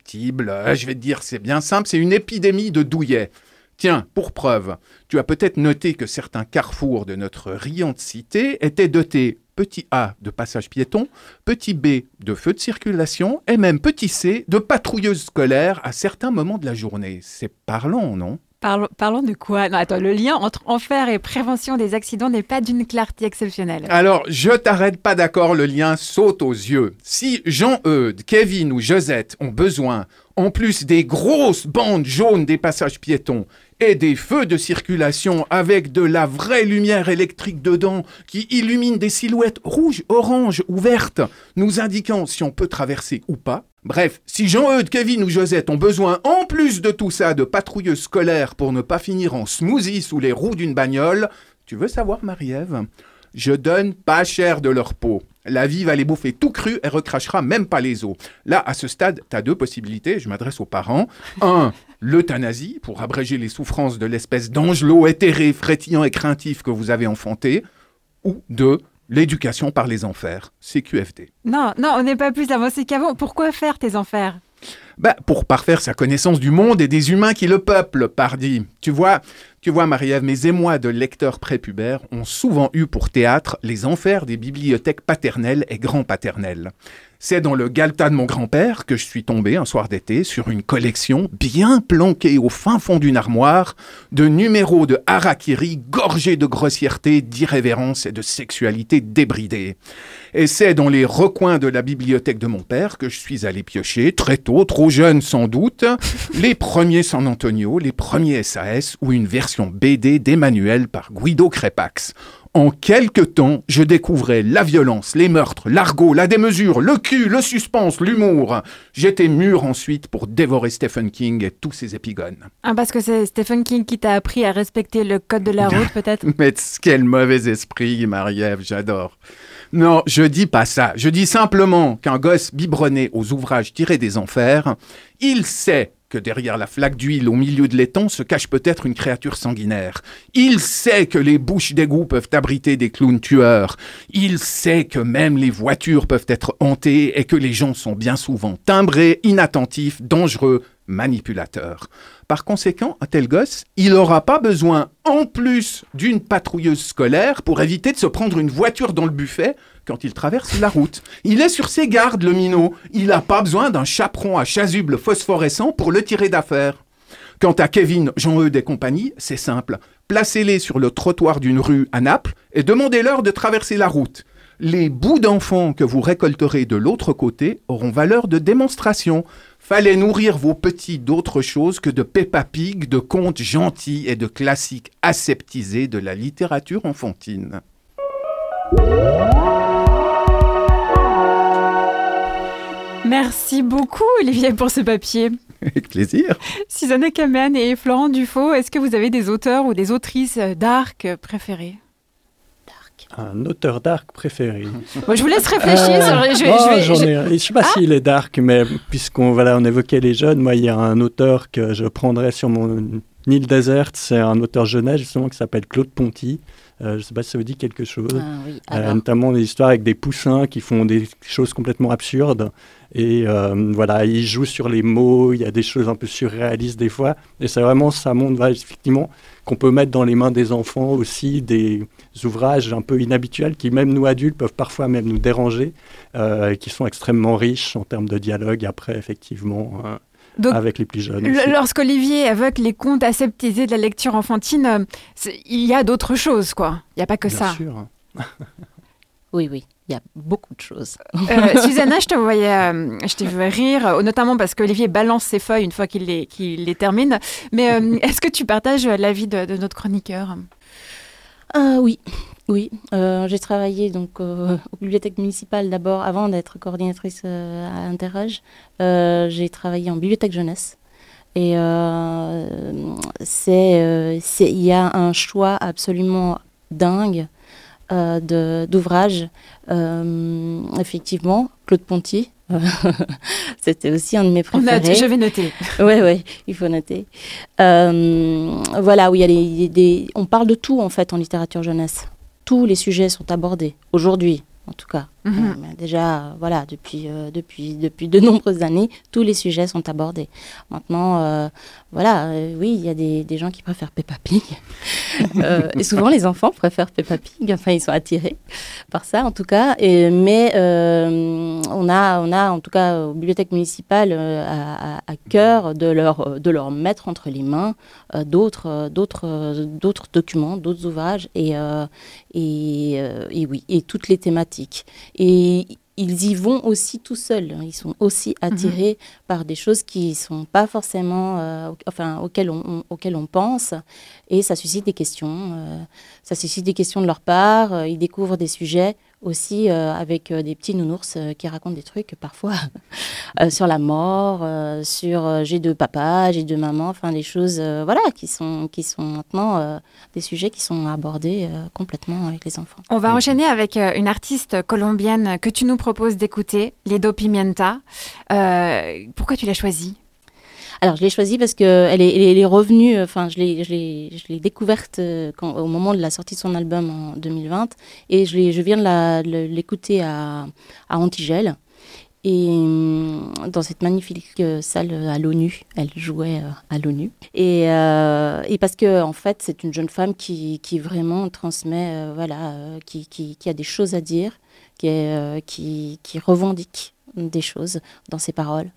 Je vais te dire, c'est bien simple, c'est une épidémie de douillet. Tiens, pour preuve, tu as peut-être noté que certains carrefours de notre riante cité étaient dotés petit A de passage piéton, petit B de feu de circulation et même petit C de patrouilleuses scolaires à certains moments de la journée. C'est parlant, non ? Parlons, parlons de quoi ? Non, attends, le lien entre enfer et prévention des accidents n'est pas d'une clarté exceptionnelle. Alors, je t'arrête pas d'accord, le lien saute aux yeux. Si Jean-Eudes, Kevin ou Josette ont besoin, en plus des grosses bandes jaunes des passages piétons et des feux de circulation avec de la vraie lumière électrique dedans qui illumine des silhouettes rouges, oranges ou vertes, nous indiquant si on peut traverser ou pas. Bref, si Jean-Eudes, Kevin ou Josette ont besoin, en plus de tout ça, de patrouilleuses scolaires pour ne pas finir en smoothie sous les roues d'une bagnole, tu veux savoir, Marie-Ève ? Je donne pas cher de leur peau. La vie va les bouffer tout cru et recrachera même pas les os. Là, à ce stade, t'as deux possibilités, je m'adresse aux parents. Un, l'euthanasie, pour abréger les souffrances de l'espèce d'angelot éthéré, frétillant et craintif que vous avez enfanté. Ou deux, l'éducation par les enfers, C Q F D. Non, non, on n'est pas plus avancé qu'avant. Pourquoi faire tes enfers ? Bah, pour parfaire sa connaissance du monde et des humains qui le peuplent, pardi. Tu vois, tu vois, Marie-Ève, mes émois de lecteurs prépubères ont souvent eu pour théâtre les enfers des bibliothèques paternelles et grands-paternelles. C'est dans le galetas de mon grand-père que je suis tombé un soir d'été sur une collection bien planquée au fin fond d'une armoire de numéros de harakiri gorgés de grossièreté, d'irrévérence et de sexualité débridée. Et c'est dans les recoins de la bibliothèque de mon père que je suis allé piocher, très tôt, trop jeune sans doute, les premiers San Antonio, les premiers S A S ou une version B D d'Emmanuel par Guido Crepax. En quelques temps, je découvrais la violence, les meurtres, l'argot, la démesure, le cul, le suspense, l'humour. J'étais mûr ensuite pour dévorer Stephen King et tous ses épigones. Ah, parce que c'est Stephen King qui t'a appris à respecter le code de la route, peut-être ? Mais quel mauvais esprit, Marie-Ève, j'adore. Non, je dis pas ça. Je dis simplement qu'un gosse biberonné aux ouvrages tirés des enfers, il sait que derrière la flaque d'huile au milieu de l'étang se cache peut-être une créature sanguinaire. Il sait que les bouches d'égout peuvent abriter des clowns tueurs. Il sait que même les voitures peuvent être hantées et que les gens sont bien souvent timbrés, inattentifs, dangereux, manipulateurs. Par conséquent, un tel gosse, il n'aura pas besoin, en plus d'une patrouilleuse scolaire, pour éviter de se prendre une voiture dans le buffet quand il traverse la route. Il est sur ses gardes, le minot. Il n'a pas besoin d'un chaperon à chasuble phosphorescent pour le tirer d'affaire. Quant à Kevin, Jean-Eudes et compagnie, c'est simple. Placez-les sur le trottoir d'une rue à Naples et demandez-leur de traverser la route. Les bouts d'enfants que vous récolterez de l'autre côté auront valeur de démonstration. Fallait nourrir vos petits d'autre chose que de Peppa Pig, de contes gentils et de classiques aseptisés de la littérature enfantine. Merci beaucoup, Olivier, pour ce papier. Avec plaisir. Susanne Kamen et Florent Dufaux, est-ce que vous avez des auteurs ou des autrices dark préférés ? Dark. d'arc. Un auteur d'arc préféré. Bon, je vous laisse réfléchir. Euh, je, je, oh, je vais, j'en je... ai un. Je ne sais pas ah s'il est d'arc, mais puisqu'on voilà, on évoquait les jeunes, moi, il y a un auteur que je prendrais sur mon île déserte. C'est un auteur jeunesse, justement, qui s'appelle Claude Ponty. Euh, je ne sais pas si ça vous dit quelque chose. Ah, oui. euh, notamment des histoires avec des poussins qui font des choses complètement absurdes. Et euh, voilà, il joue sur les mots, il y a des choses un peu surréalistes des fois. Et c'est vraiment, ça montre voilà, effectivement qu'on peut mettre dans les mains des enfants aussi des ouvrages un peu inhabituels qui, même nous adultes, peuvent parfois même nous déranger, euh, et qui sont extrêmement riches en termes de dialogue après, effectivement. Hein. Donc, avec les plus jeunes. L- lorsqu'Olivier évoque les contes aseptisés de la lecture enfantine, il y a d'autres choses, quoi. Il n'y a pas que Bien ça. Sûr. Oui, oui, il y a beaucoup de choses. euh, Susanna, je te voyais, euh, je t'ai vu rire, notamment parce qu'Olivier balance ses feuilles une fois qu'il les, qu'il les termine. Mais euh, est-ce que tu partages l'avis de, de notre chroniqueur ? Ah oui, oui. Euh, j'ai travaillé donc euh, aux bibliothèques municipales d'abord, avant d'être coordinatrice euh, à Interage. Euh, j'ai travaillé en bibliothèque jeunesse. Et euh, c'est, euh, c'est, il y a un choix absolument dingue euh, de, d'ouvrages. Euh, effectivement, Claude Ponty. C'était aussi un de mes préférés. On a, je vais noter. Oui, oui, il faut noter. Euh, voilà, où il y a des, des... On parle de tout, en fait, en littérature jeunesse. Tous les sujets sont abordés, aujourd'hui, en tout cas. Mm-hmm. Euh, déjà, voilà, depuis, euh, depuis, depuis de nombreuses années, tous les sujets sont abordés. Maintenant, euh, voilà, euh, oui, il y a des, des gens qui préfèrent Peppa Pig. euh, et souvent, les enfants préfèrent Peppa Pig. Enfin, ils sont attirés par ça, en tout cas. Et, mais euh, on, a, on a, en tout cas, aux bibliothèques municipales, euh, à, à cœur de leur, de leur mettre entre les mains euh, d'autres, d'autres, d'autres documents, d'autres ouvrages. Et, euh, et, euh, et oui, et toutes les thématiques. Et ils y vont aussi tout seuls. Ils sont aussi attirés mmh. par des choses qui ne sont pas forcément, euh, enfin, auxquelles on, on, auxquelles on pense. Et ça suscite des questions. Euh, ça suscite des questions de leur part. Euh, ils découvrent des sujets aussi euh, avec euh, des petits nounours euh, qui racontent des trucs parfois euh, sur la mort, euh, sur euh, j'ai deux papas, j'ai deux mamans, enfin des choses euh, voilà, qui sont, qui sont maintenant euh, des sujets qui sont abordés euh, complètement avec les enfants. On va enchaîner avec euh, une artiste colombienne que tu nous proposes d'écouter, Lido Pimienta. Euh, pourquoi tu l'as choisie ? Alors, je l'ai choisie parce qu'elle est, elle est revenue, enfin, je l'ai, je l'ai, je l'ai découverte quand, au moment de la sortie de son album en deux mille vingt. Et je, l'ai, je viens de, la, de l'écouter à, à Antigel. Et dans cette magnifique salle à l'ONU, elle jouait à l'ONU. Et, euh, et parce que en fait, c'est une jeune femme qui, qui vraiment transmet, euh, voilà, euh, qui, qui, qui a des choses à dire, qui, est, euh, qui, qui revendique des choses dans ses paroles.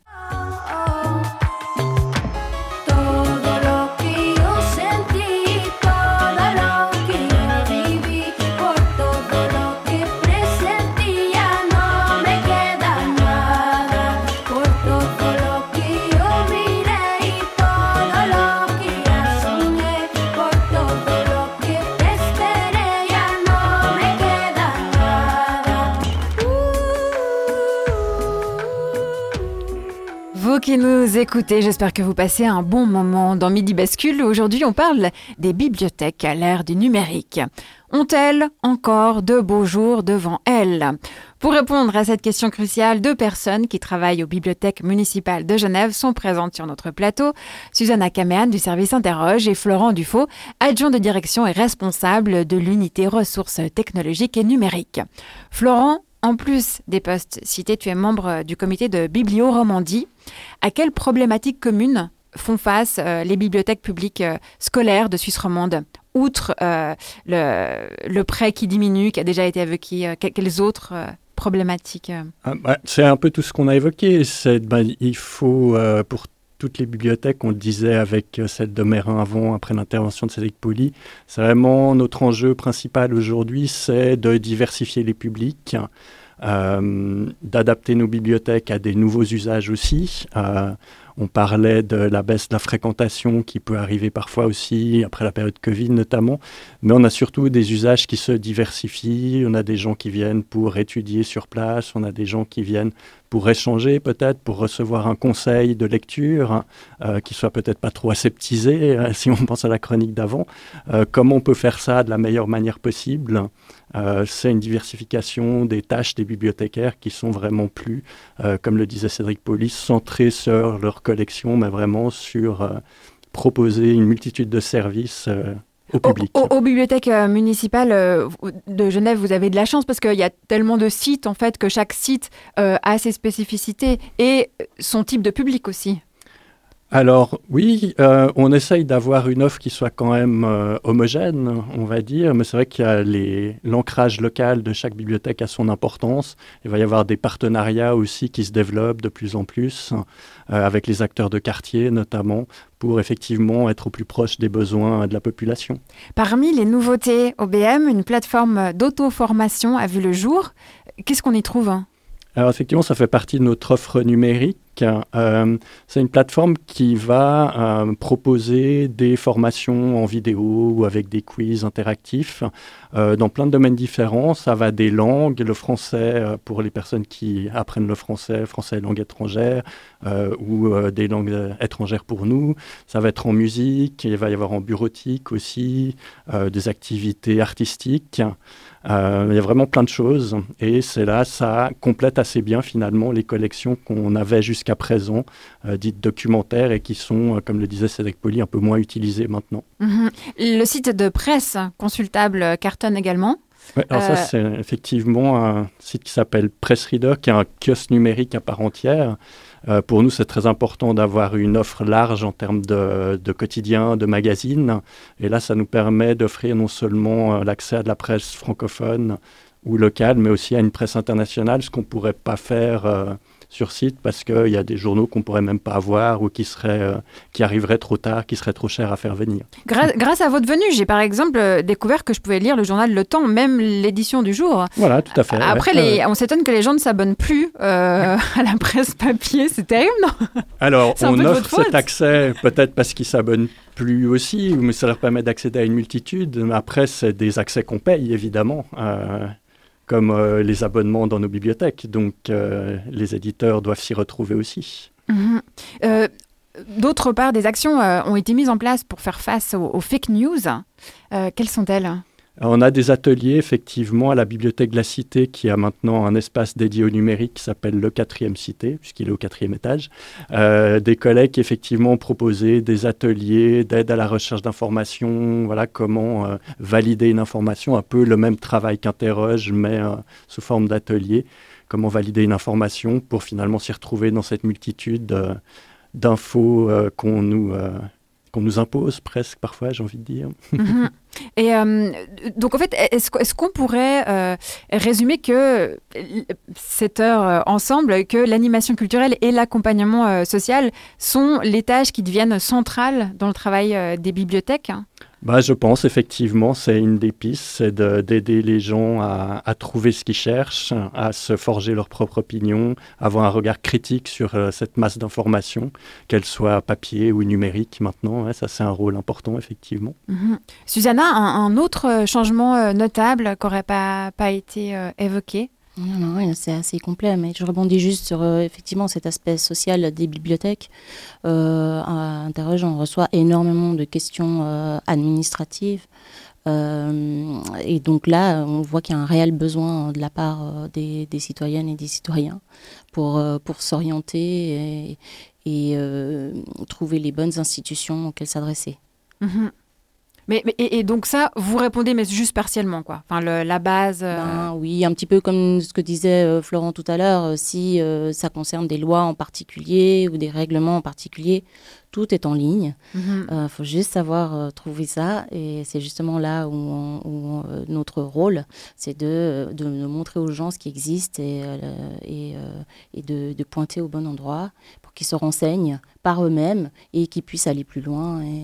Vous qui nous écoutez, j'espère que vous passez un bon moment dans Midi Bascule. Aujourd'hui, on parle des bibliothèques à l'ère du numérique. Ont-elles encore de beaux jours devant elles ? Pour répondre à cette question cruciale, deux personnes qui travaillent aux bibliothèques municipales de Genève sont présentes sur notre plateau. Susanna Caméan du service Interroge et Florent Dufaux, adjoint de direction et responsable de l'unité ressources technologiques et numériques. Florent, en plus des postes cités, tu es membre du comité de Biblio-Romandie. À quelles problématiques communes font face euh, les bibliothèques publiques euh, scolaires de Suisse romande ? Outre euh, le, le prêt qui diminue, qui a déjà été évoqué, euh, quelles autres euh, problématiques euh... ah, bah, C'est un peu tout ce qu'on a évoqué. C'est, bah, il faut, euh, pour toutes les bibliothèques, on le disait avec celle de Mérin avant, après l'intervention de Cédric Poli, c'est vraiment notre enjeu principal aujourd'hui, c'est de diversifier les publics, euh, d'adapter nos bibliothèques à des nouveaux usages aussi. Euh, on parlait de la baisse de la fréquentation qui peut arriver parfois aussi, après la période Covid notamment, mais on a surtout des usages qui se diversifient. On a des gens qui viennent pour étudier sur place, on a des gens qui viennent pour échanger peut-être, pour recevoir un conseil de lecture euh, qui soit peut-être pas trop aseptisé, euh, si on pense à la chronique d'avant. Euh, comment on peut faire ça de la meilleure manière possible? euh, C'est une diversification des tâches des bibliothécaires qui sont vraiment plus, euh, comme le disait Cédric Pauly, centrées sur leur collection, mais vraiment sur euh, proposer une multitude de services euh, au public. Aux, aux bibliothèques euh, municipales euh, de Genève, vous avez de la chance parce qu'il y a tellement de sites, en fait, que chaque site euh, a ses spécificités et son type de public aussi. Alors oui, euh, on essaye d'avoir une offre qui soit quand même euh, homogène, on va dire, mais c'est vrai qu'il y a les, l'ancrage local de chaque bibliothèque a son importance. Il va y avoir des partenariats aussi qui se développent de plus en plus, euh, avec les acteurs de quartier notamment, pour effectivement être au plus proche des besoins de la population. Parmi les nouveautés O B M, une plateforme d'auto-formation a vu le jour. Qu'est-ce qu'on y trouve ? Alors effectivement, ça fait partie de notre offre numérique. Euh, c'est une plateforme qui va euh, proposer des formations en vidéo ou avec des quiz interactifs euh, dans plein de domaines différents. Ça va des langues, le français euh, pour les personnes qui apprennent le français, français et langue étrangère, euh, ou euh, des langues étrangères pour nous. Ça va être en musique, il va y avoir en bureautique aussi, euh, des activités artistiques. Euh, il y a vraiment plein de choses et c'est là, ça complète assez bien finalement les collections qu'on avait jusqu'à présent, euh, dites documentaires et qui sont, euh, comme le disait Cédric Pauly, un peu moins utilisées maintenant. Mmh. Le site de presse consultable cartonne également. Ouais, alors euh... ça, c'est effectivement un site qui s'appelle Press Reader, qui est un kiosque numérique à part entière. Euh, pour nous, c'est très important d'avoir une offre large en termes de, de quotidien, de magazines. Et là, ça nous permet d'offrir non seulement euh, l'accès à de la presse francophone ou locale, mais aussi à une presse internationale, ce qu'on ne pourrait pas faire euh, sur site parce qu'il y a des journaux qu'on ne pourrait même pas avoir ou qui, seraient, euh, qui arriveraient trop tard, qui seraient trop chers à faire venir. Gra- grâce à votre venue, j'ai par exemple euh, découvert que je pouvais lire le journal Le Temps, même l'édition du jour. Voilà, tout à fait. Après, ouais. les, on s'étonne que les gens ne s'abonnent plus euh, à la presse papier. C'est terrible, non ? Alors, on offre cet accès peut-être parce qu'ils ne s'abonnent plus aussi, mais ça leur permet d'accéder à une multitude. Mais après, c'est des accès qu'on paye, évidemment. Euh, comme euh, les abonnements dans nos bibliothèques. Donc, euh, les éditeurs doivent s'y retrouver aussi. Mmh. Euh, d'autre part, des actions euh, ont été mises en place pour faire face aux, aux fake news. Euh, quelles sont-elles ? Alors, on a des ateliers, effectivement, à la Bibliothèque de la Cité, qui a maintenant un espace dédié au numérique qui s'appelle le quatrième Cité, puisqu'il est au quatrième étage. Euh, des collègues qui, effectivement, ont proposé des ateliers d'aide à la recherche d'informations, voilà, comment euh, valider une information, un peu le même travail qu'Interroge, mais euh, sous forme d'atelier. Comment valider une information pour finalement s'y retrouver dans cette multitude euh, d'infos euh, qu'on nous... Euh, qu'on nous impose presque parfois, j'ai envie de dire. Mmh. Et euh, donc en fait, est-ce, est-ce qu'on pourrait euh, résumer que cette heure euh, ensemble, que l'animation culturelle et l'accompagnement euh, social sont les tâches qui deviennent centrales dans le travail euh, des bibliothèques ? Bah, je pense effectivement, c'est une des pistes, c'est de, d'aider les gens à, à trouver ce qu'ils cherchent, à se forger leur propre opinion, avoir un regard critique sur euh, cette masse d'informations, qu'elle soit papier ou numérique maintenant. Ouais, ça, c'est un rôle important, effectivement. Mmh. Susanna, un, un autre changement euh, notable qui n'aurait pas, pas été euh, évoqué ? Non, non, c'est assez complet, mais je rebondis juste sur euh, effectivement cet aspect social des bibliothèques. Euh, à Interroge, on reçoit énormément de questions euh, administratives. Euh, et donc là, on voit qu'il y a un réel besoin de la part euh, des, des citoyennes et des citoyens pour, euh, pour s'orienter et, et euh, trouver les bonnes institutions auxquelles s'adresser. Mmh. Mais, mais, et, et donc ça, vous répondez, mais juste partiellement, quoi. Enfin, le, la base... Euh... Ben, oui, un petit peu comme ce que disait euh, Florent tout à l'heure, euh, si euh, ça concerne des lois en particulier ou des règlements en particulier, tout est en ligne. Il mm-hmm. euh, faut juste savoir euh, trouver ça. Et c'est justement là où, on, où euh, notre rôle, c'est de, de, de montrer aux gens ce qui existe et, euh, et, euh, et de, de pointer au bon endroit pour qu'ils se renseignent par eux-mêmes et qu'ils puissent aller plus loin et...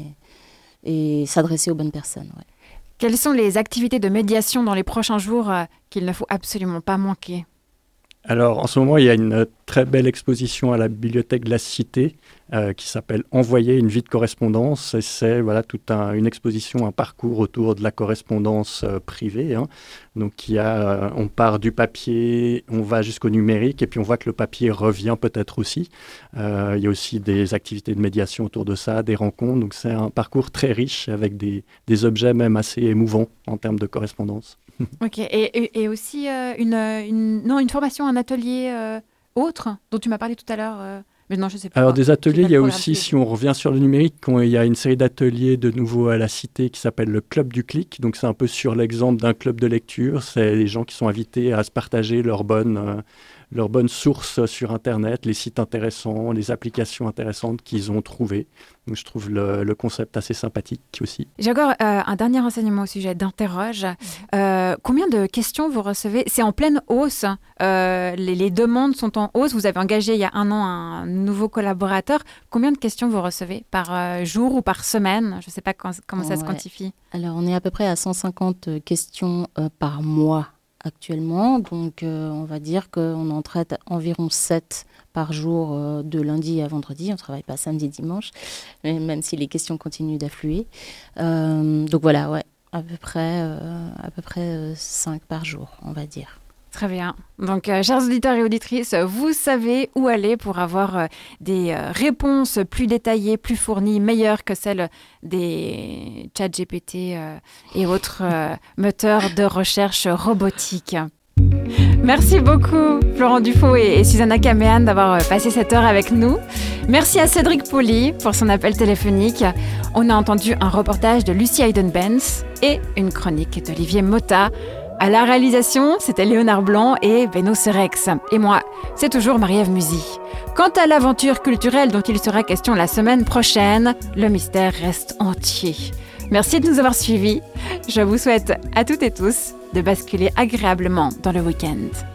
et s'adresser aux bonnes personnes. Ouais. Quelles sont les activités de médiation dans les prochains jours euh, qu'il ne faut absolument pas manquer ? Alors, en ce moment, il y a une très belle exposition à la bibliothèque de la Cité euh, qui s'appelle « Envoyer une vie de correspondance ». Et c'est voilà, toute un, une exposition, un parcours autour de la correspondance euh, privée. Hein. Donc, il y a, euh, on part du papier, on va jusqu'au numérique, et puis on voit que le papier revient peut-être aussi. Euh, il y a aussi des activités de médiation autour de ça, des rencontres. Donc, c'est un parcours très riche avec des, des objets même assez émouvants en termes de correspondance. Ok, et, et, et aussi euh, une, une, non, une formation, un atelier euh, autre dont tu m'as parlé tout à l'heure. Euh, mais non, je sais pas. Alors des ateliers, il y a aussi, si on revient sur le numérique, il y a une série d'ateliers de nouveau à la Cité qui s'appelle le Club du Clic. Donc c'est un peu sur l'exemple d'un club de lecture. C'est les gens qui sont invités à se partager leurs bonnes, euh, leurs bonnes sources sur Internet, les sites intéressants, les applications intéressantes qu'ils ont trouvées. Donc je trouve le, le concept assez sympathique aussi. J'ai encore euh, un dernier renseignement au sujet d'Interroge. Euh, combien de questions vous recevez ? C'est en pleine hausse. Euh, les, les demandes sont en hausse. Vous avez engagé il y a un an un nouveau collaborateur. Combien de questions vous recevez par euh, jour ou par semaine ? Je ne sais pas quand, comment ça ouais. se quantifie. Alors on est à peu près à cent cinquante questions euh, par mois actuellement. Donc euh, on va dire qu'on en traite environ sept par jour euh, de lundi à vendredi. On ne travaille pas samedi, dimanche, même si les questions continuent d'affluer. Euh, donc voilà, ouais, à peu près, euh, à peu près euh, cinq par jour, on va dire. Très bien. Donc, euh, chers auditeurs et auditrices, vous savez où aller pour avoir euh, des euh, réponses plus détaillées, plus fournies, meilleures que celles des ChatGPT euh, et autres euh, moteurs de recherche robotique. Merci beaucoup Florent Dufaux et, et Susanna Caméan d'avoir passé cette heure avec nous. Merci à Cédric Poli pour son appel téléphonique. On a entendu un reportage de Lucie Hayden-Benz et une chronique d'Olivier Motta. À la réalisation, c'était Léonard Blanc et Beno Serex. Et moi, c'est toujours Marie-Ève Musy. Quant à l'aventure culturelle dont il sera question la semaine prochaine, le mystère reste entier. Merci de nous avoir suivis. Je vous souhaite à toutes et tous de basculer agréablement dans le week-end.